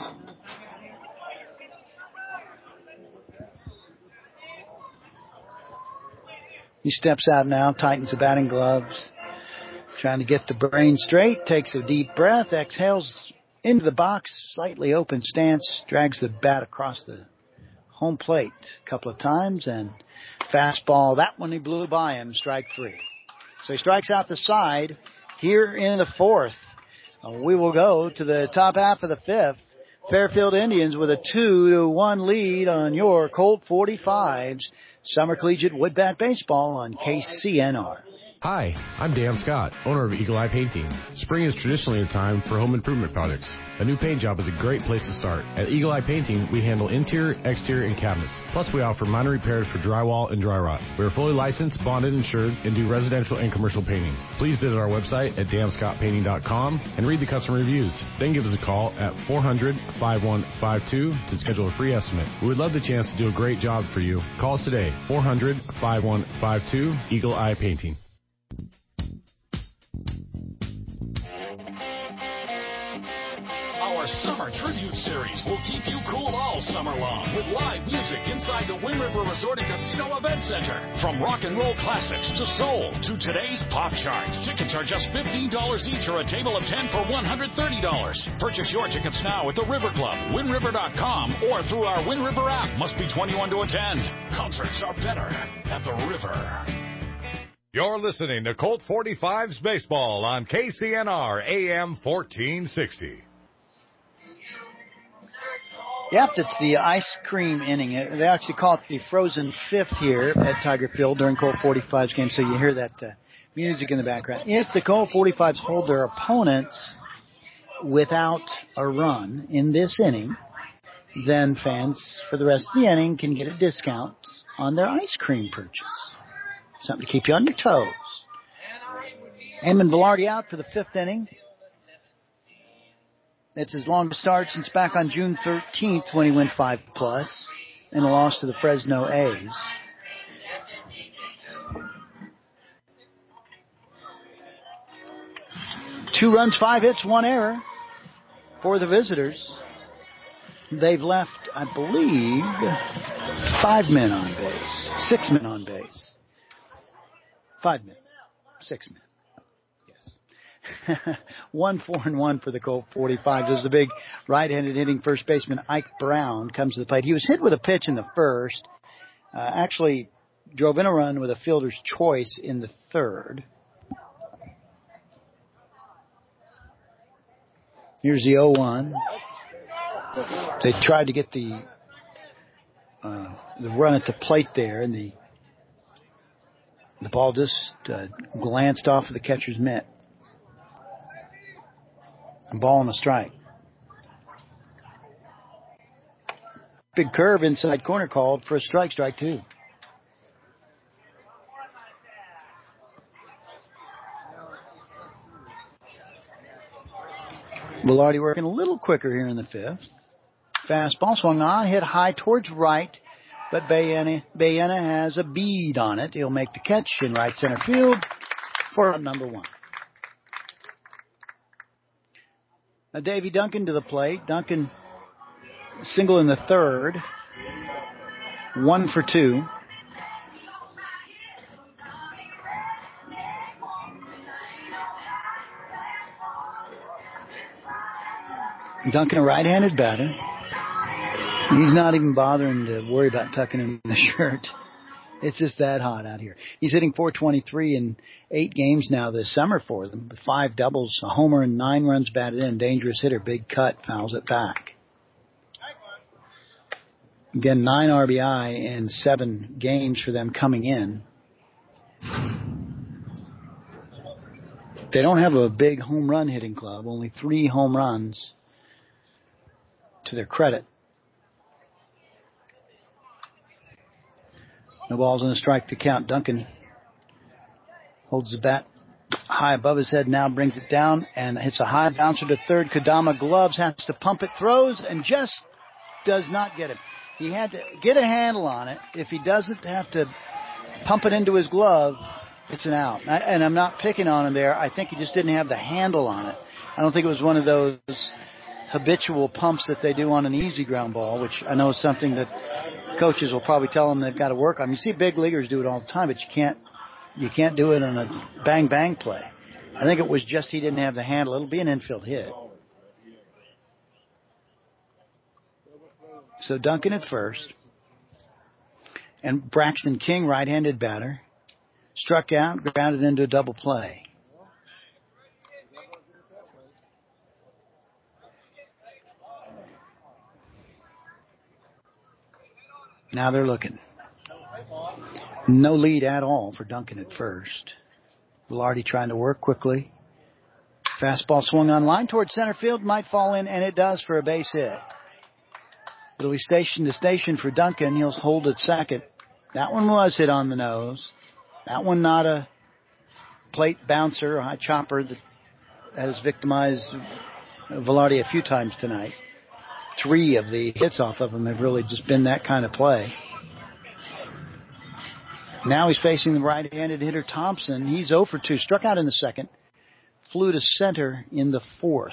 [SPEAKER 1] He steps out now, tightens the batting gloves, trying to get the brain straight, takes a deep breath, exhales into the box, slightly open stance, drags the bat across the home plate a couple of times, and fastball. That one he blew by him, strike 3. So he strikes out the side here in the fourth. We will go to the top half of the fifth. Fairfield Indians with a 2-1 lead on your Colt 45s. Summer Collegiate Woodbat Baseball on KCNR.
[SPEAKER 3] Hi, I'm Dan Scott, owner of Eagle Eye Painting. Spring is traditionally a time for home improvement projects. A new paint job is a great place to start. At Eagle Eye Painting, we handle interior, exterior, and cabinets. Plus, we offer minor repairs for drywall and dry rot. We are fully licensed, bonded, insured, and do residential and commercial painting. Please visit our website at danscottpainting.com and read the customer reviews. Then give us a call at 400-5152 to schedule a free estimate. We would love the chance to do a great job for you. Call us today, 400-5152, Eagle Eye Painting.
[SPEAKER 4] Our Summer Tribute Series will keep you cool all summer long with live music inside the Wind River Resort and Casino Event Center. From rock and roll classics to soul to today's pop charts. Tickets are just $15 each or a table of 10 for $130. Purchase your tickets now at the River Club, WindRiver.com, or through our Wind River app. Must be 21 to attend. Concerts are better at the River.
[SPEAKER 6] You're listening to Colt 45's Baseball on KCNR AM 1460.
[SPEAKER 1] Yep, it's the ice cream inning. They actually call it the frozen fifth here at Tiger Field during Colt 45's game, so you hear that music in the background. If the Colt 45s hold their opponents without a run in this inning, then fans for the rest of the inning can get a discount on their ice cream purchase. Something to keep you on your toes. Eamon Velarde out for the 5th inning. It's his longest start since back on June 13th when he went 5+ in a loss to the Fresno A's. Two runs, 5 hits, 1 error for the visitors. They've left, I believe, 5 men on base. 6 men on base. 5 men. 6 men. Yes. 1-4-1 for the Colt 45. This is the big right-handed hitting first baseman Ike Brown comes to the plate. He was hit with a pitch in the first. Actually drove in a run with a fielder's choice in the third. Here's the 0-1. They tried to get the run at the plate there, and the ball just glanced off of the catcher's mitt. A ball and a strike. Big curve inside corner called for a strike 2. Velarde working a little quicker here in the 5th. Fastball swung on, hit high towards right, but Baena has a bead on it. He'll make the catch in right center field for number 1. Now Davy Duncan to the plate. Duncan single in the 3rd. 1 for 2. Duncan, a right-handed batter. He's not even bothering to worry about tucking in the shirt. It's just that hot out here. He's hitting .423 in 8 games now this summer for them, with 5 doubles, a homer, and 9 runs batted in. Dangerous hitter, big cut, fouls it back. Again, 9 RBI in 7 games for them coming in. They don't have a big home run hitting club, only 3 home runs to their credit. No balls and a strike to count. Duncan holds the bat high above his head, now brings it down and hits a high bouncer to third. Kodama gloves, has to pump it, throws, and just does not get him. He had to get a handle on it. If he doesn't have to pump it into his glove, it's an out. And I'm not picking on him there. I think he just didn't have the handle on it. I don't think it was one of those habitual pumps that they do on an easy ground ball, which I know is something that coaches will probably tell them they've got to work on. You see big leaguers do it all the time, but you can't do it on a bang play. I think it was just he didn't have the handle. It'll be an infield hit. So Duncan at first, and Braxton King, right-handed batter, struck out, grounded into a double play. Now they're looking. No lead at all for Duncan at first. Velarde trying to work quickly. Fastball swung on line towards center field, might fall in, and it does for a base hit. It'll be station to station for Duncan. He'll hold at second. That one was hit on the nose. That one not a plate bouncer, a high chopper that has victimized Velarde a few times tonight. 3 of the hits off of him have really just been that kind of play. Now he's facing the right-handed hitter Thompson. He's 0 for 2. Struck out in the 2nd. Flew to center in the 4th.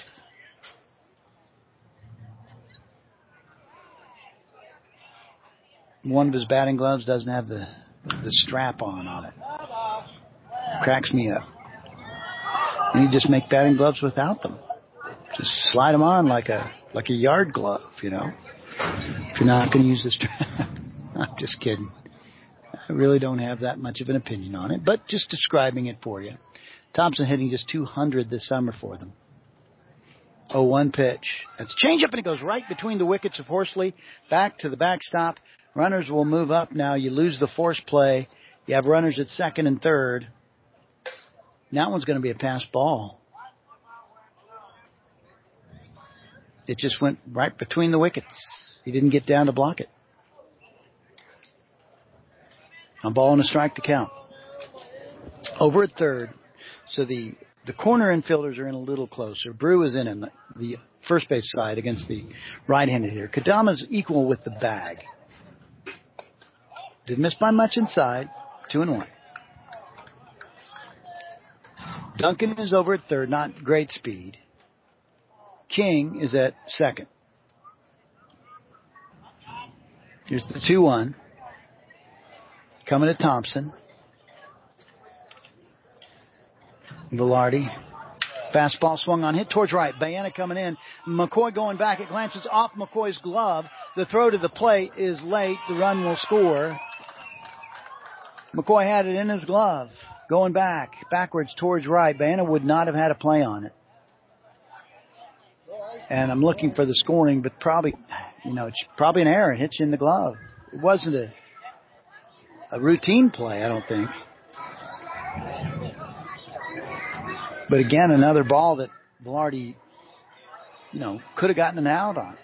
[SPEAKER 1] One of his batting gloves doesn't have the strap on it. Cracks me up. And you just make batting gloves without them. Just slide them on like a yard glove, you know. If you're not going to use the strap. I'm just kidding. I really don't have that much of an opinion on it, but just describing it for you. Thompson hitting just 200 this summer for them. 0-1 pitch. That's a changeup, and it goes right between the wickets of Horsley, back to the backstop. Runners will move up now. You lose the force play. You have runners at second and third. That one's going to be a pass ball. It just went right between the wickets. He didn't get down to block it. A ball and a strike to count. Over at third. So the corner infielders are in a little closer. Brew is in the first base side against the right-handed hitter. Kadama's equal with the bag. Didn't miss by much inside. 2-1. Duncan is over at third, not great speed. King is at second. Here's the 2-1. Coming to Thompson. Velarde. Fastball swung on, hit towards right. Baena coming in. McCoy going back. It glances off McCoy's glove. The throw to the plate is late. The run will score. McCoy had it in his glove. Going backwards towards right. Baena would not have had a play on it. And I'm looking for the scoring, but probably, it's probably an error. It hits you in the glove. It wasn't a routine play, I don't think. But again, another ball that Velarde, could have gotten an out on.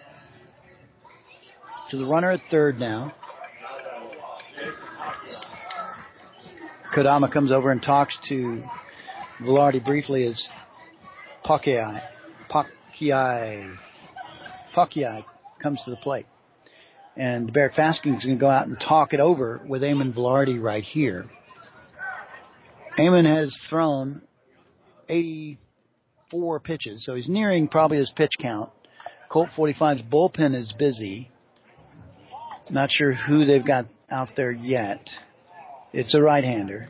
[SPEAKER 1] So the runner at third now. Kodama comes over and talks to Velarde briefly as Pakiai comes to the plate. And Barrett Fasking is going to go out and talk it over with Eamon Velarde right here. Eamon has thrown 84 pitches, so he's nearing probably his pitch count. Colt 45's bullpen is busy. Not sure who they've got out there yet. It's a right-hander.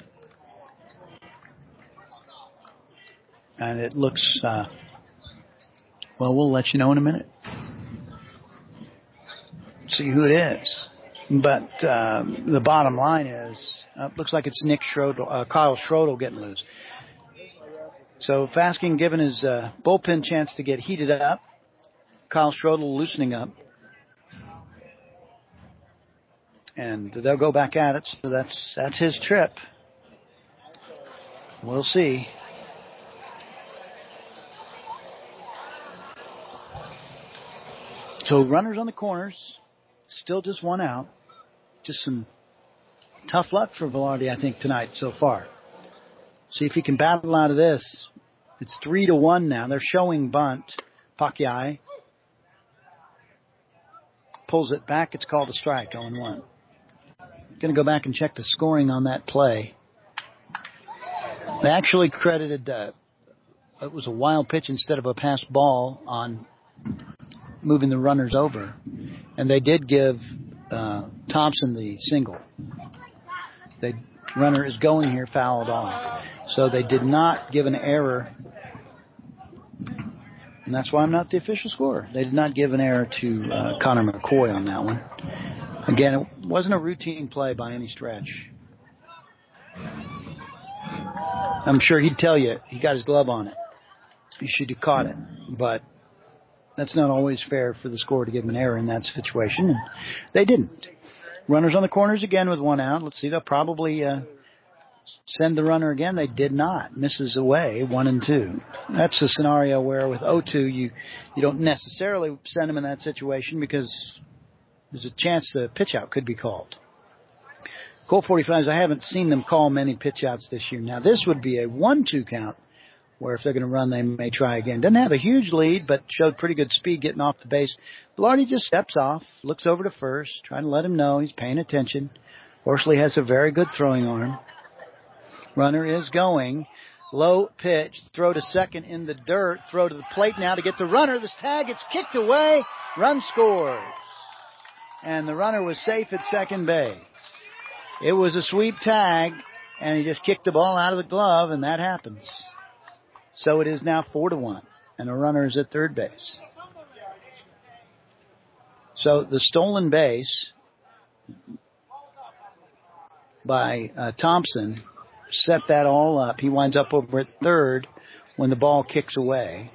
[SPEAKER 1] And it looks, we'll let you know in a minute. See who it is. But the bottom line is, looks like it's Kyle Schrodel getting loose. So Fasking giving his bullpen chance to get heated up. Kyle Schrodel loosening up. And they'll go back at it. So that's his trip. We'll see. So runners on the corners. Still just one out. Just some tough luck for Velarde, I think, tonight so far. See if he can battle out of this. It's 3-1 now. They're showing bunt. Pakiai pulls it back. It's called a strike, 0-1. Going to go back and check the scoring on that play. They actually credited it was a wild pitch instead of a pass ball on moving the runners over. And they did give Thompson the single. The runner is going here, fouled off. So they did not give an error. And that's why I'm not the official scorer. They did not give an error to Connor McCoy on that one. Again, it wasn't a routine play by any stretch. I'm sure he'd tell you he got his glove on it. He should have caught it. But that's not always fair for the scorer to give him an error in that situation. And they didn't. Runners on the corners again with one out. Let's see, they'll probably send the runner again. They did not. Misses away, 1-2. That's a scenario where with 0-2, you don't necessarily send him in that situation because there's a chance the pitch out could be called. Colt 45s, I haven't seen them call many pitch outs this year. Now, this would be a 1-2 count where if they're going to run, they may try again. Doesn't have a huge lead, but showed pretty good speed getting off the base. Velarde just steps off, looks over to first, trying to let him know he's paying attention. Horsley has a very good throwing arm. Runner is going. Low pitch, throw to second in the dirt, throw to the plate now to get the runner. This tag gets kicked away, run scores. And the runner was safe at second base. It was a sweep tag, and he just kicked the ball out of the glove, and that happens. So it is now 4-1, and the runner is at third base. So the stolen base by Thompson set that all up. He winds up over at third when the ball kicks away.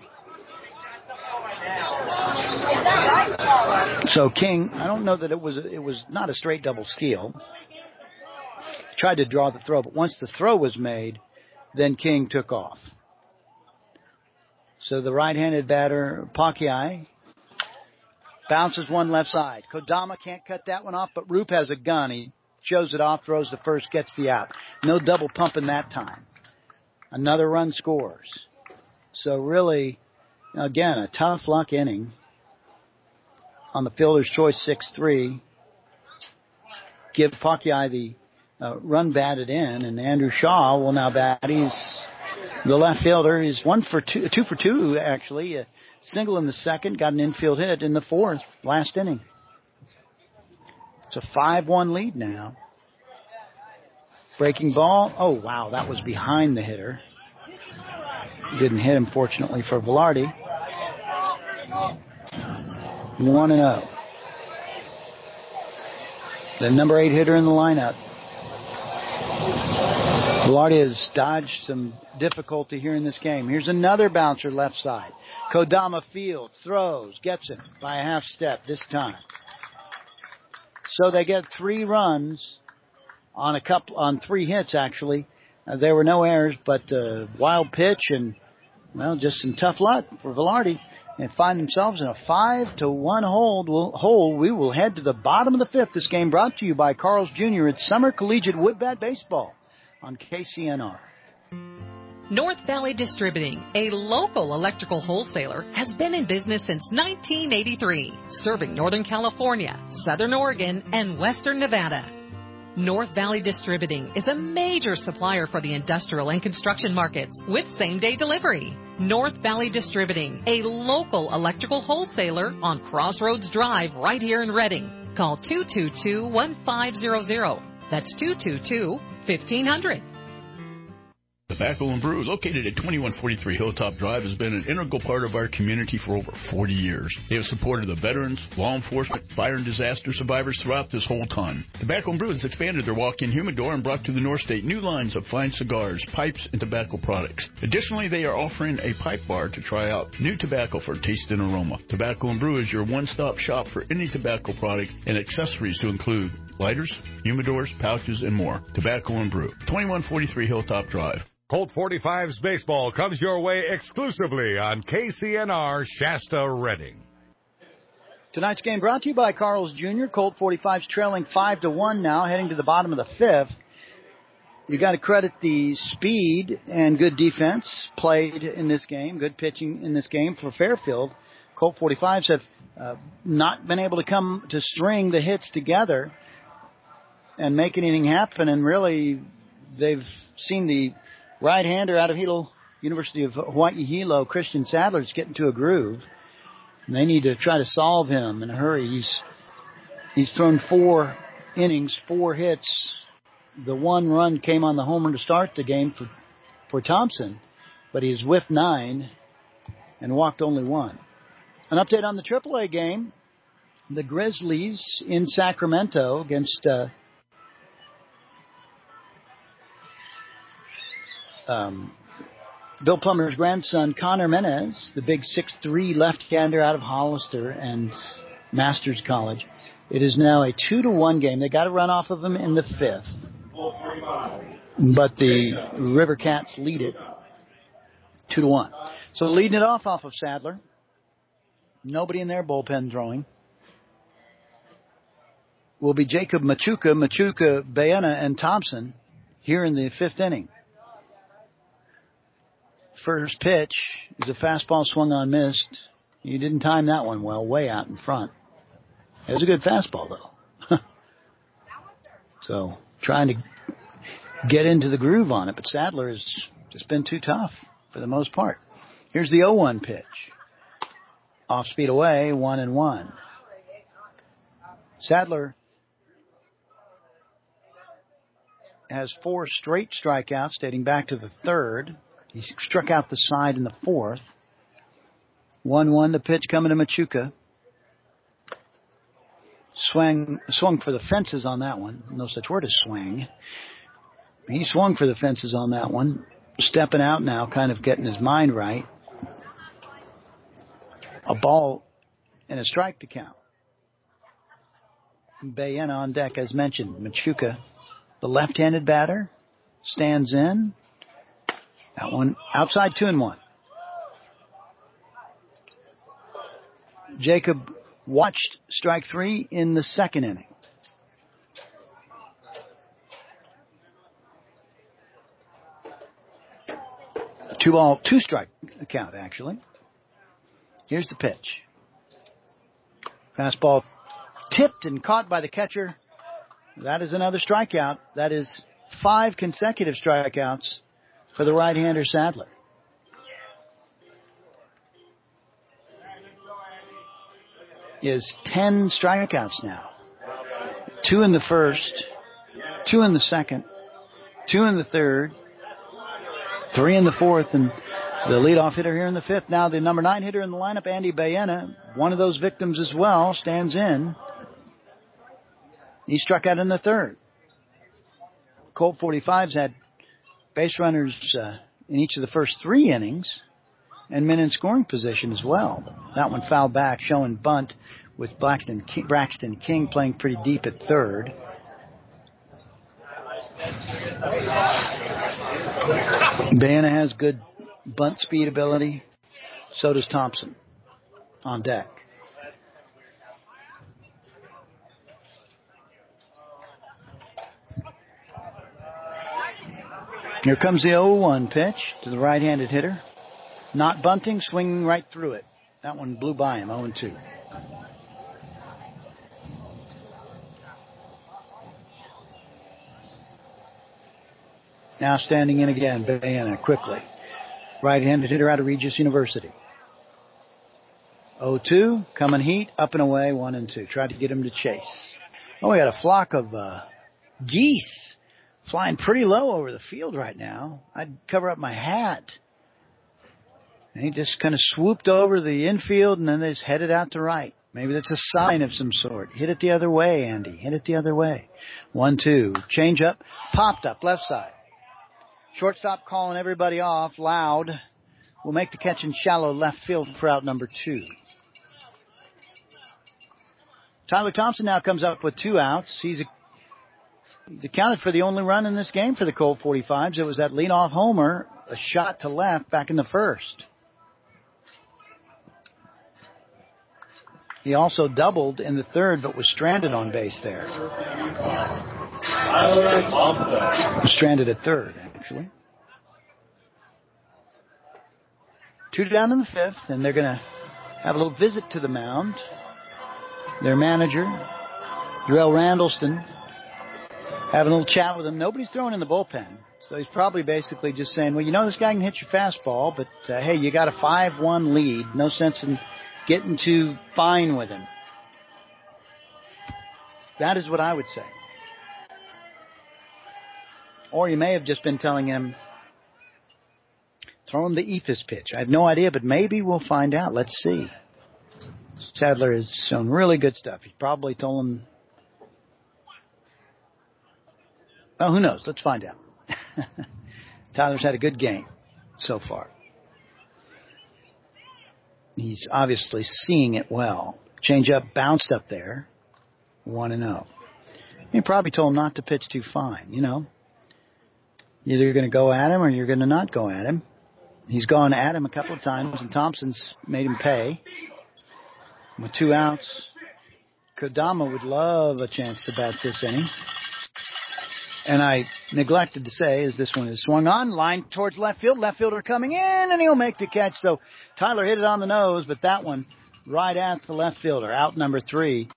[SPEAKER 1] So King, I don't know that it was not a straight double steal. Tried to draw the throw, but once the throw was made, then King took off. So the right-handed batter, Pakiai, bounces one left side. Kodama can't cut that one off, but Roop has a gun. He shows it off, throws the first, gets the out. No double pumping that time. Another run scores. So really, again, a tough luck inning on the fielder's choice 6-3. Give Pakiai the run batted in, and Andrew Shaw will now bat. He's the left fielder. He's 2 for 2, actually. A single in the second, got an infield hit in the fourth, last inning. It's a 5-1 lead now. Breaking ball. Oh, wow, that was behind the hitter. Didn't hit him, fortunately, for Velarde. 1-0. The number 8 hitter in the lineup. Velarde has dodged some difficulty here in this game. Here's another bouncer left side. Kodama fields, throws, gets him by a half step this time. So they get 3 runs on 3 hits, actually. There were no errors, but wild pitch and, well, just some tough luck for Velarde. And find themselves in a 5-1 hole. We will head to the bottom of the 5th. This game brought to you by Carl's Jr. It's Summer Collegiate Woodbat Baseball on KCNR.
[SPEAKER 12] North Valley Distributing, a local electrical wholesaler, has been in business since 1983, serving Northern California, Southern Oregon, and Western Nevada. North Valley Distributing is a major supplier for the industrial and construction markets with same-day delivery. North Valley Distributing, a local electrical wholesaler on Crossroads Drive right here in Redding. Call 222-1500. That's 222-1500.
[SPEAKER 5] Tobacco and Brew, located at 2143 Hilltop Drive, has been an integral part of our community for over 40 years. They have supported the veterans, law enforcement, fire and disaster survivors throughout this whole time. Tobacco and Brew has expanded their walk-in humidor and brought to the North State new lines of fine cigars, pipes, and tobacco products. Additionally, they are offering a pipe bar to try out new tobacco for taste and aroma. Tobacco and Brew is your one-stop shop for any tobacco product and accessories to include lighters, humidors, pouches, and more. Tobacco and Brew, 2143 Hilltop Drive.
[SPEAKER 6] Colt 45's baseball comes your way exclusively on KCNR Shasta Redding.
[SPEAKER 1] Tonight's game brought to you by Carl's Jr. Colt 45's trailing 5-1 now, heading to the bottom of the 5th. You got to credit the speed and good defense played in this game, good pitching in this game for Fairfield. Colt 45s have not been able to come to string the hits together and make anything happen, and really they've seen the right-hander out of Hilo, University of Hawaii Hilo, Christian Sadler's getting to a groove. And they need to try to solve him in a hurry. He's thrown 4 innings, 4 hits. The 1 run came on the homer to start the game for Thompson, but he's whiffed 9 and walked only 1. An update on the AAA game. The Grizzlies in Sacramento against Bill Plummer's grandson, Connor Menez, the big 6'3" left-hander out of Hollister and Masters College. It is now a 2-1 game. They got a run off of him in the 5th. But the River Cats lead it 2-1. So leading it off of Sadler. Nobody in their bullpen throwing. Will be Jacob Machuca, Baena, and Thompson here in the 5th inning. First pitch is a fastball swung on, missed. He didn't time that one well, way out in front. It was a good fastball, though. So, trying to get into the groove on it, but Sadler has just been too tough for the most part. Here's the 0-1 pitch. Off speed away, 1-1. Sadler has 4 straight strikeouts dating back to the 3rd. He struck out the side in the 4th. 1-1, the pitch coming to Machuca. Swung for the fences on that one. No such word as swing. He swung for the fences on that one. Stepping out now, kind of getting his mind right. A ball and a strike to count. Baena on deck, as mentioned. Machuca, the left-handed batter, stands in. That one outside 2-1. Jacob watched strike 3 in the second inning. 2-ball, 2-strike count, actually. Here's the pitch. Fastball tipped and caught by the catcher. That is another strikeout. That is 5 consecutive strikeouts for the right-hander Sadler. Is 10 strikeouts now. 2 in the first, 2 in the second, 2 in the third, 3 in the fourth, and the leadoff hitter here in the fifth. Now the number 9 hitter in the lineup, Andy Baena, one of those victims as well, stands in. He struck out in the third. Colt 45's had base runners in each of the first 3 innings and men in scoring position as well. That one fouled back, showing bunt with Braxton King playing pretty deep at third. Baena has good bunt speed ability. So does Thompson on deck. Here comes the 0-1 pitch to the right-handed hitter. Not bunting, swinging right through it. That one blew by him, 0-2. Now standing in again, Baena quickly. Right-handed hitter out of Regis University. 0-2, coming heat, up and away, 1-2. Tried to get him to chase. Oh, we got a flock of geese flying pretty low over the field right now. I'd cover up my hat. And he just kind of swooped over the infield and then they just headed out to right. Maybe that's a sign of some sort. Hit it the other way, Andy. Hit it the other way. 1-2. Change up. Popped up left side. Shortstop calling everybody off loud. Will make the catch in shallow left field for out number 2. Tyler Thompson now comes up with 2 outs. He's accounted for the only run in this game for the Colt 45s. It was that leadoff homer, a shot to left back in the first. He also doubled in the third, but was stranded on base there. Was stranded at third, actually. 2 down in the fifth, and they're going to have a little visit to the mound. Their manager, Darrell Randallston, having a little chat with him. Nobody's throwing in the bullpen. So he's probably basically just saying, well, you know this guy can hit your fastball, but, hey, you got a 5-1 lead. No sense in getting too fine with him. That is what I would say. Or you may have just been telling him, throw him the Ephus pitch. I have no idea, but maybe we'll find out. Let's see. Sadler has shown really good stuff. He probably told him, well, who knows? Let's find out. Tyler's had a good game so far. He's obviously seeing it well. Change up, bounced up there. 1-0. He probably told him not to pitch too fine, you know. Either you're going to go at him or you're going to not go at him. He's gone at him a couple of times, and Thompson's made him pay. With 2 outs, Kodama would love a chance to bat this inning. And I neglected to say, as this one is swung on, line towards left field. Left fielder coming in, and he'll make the catch. So Tyler hit it on the nose, but that one right at the left fielder. Out number 3.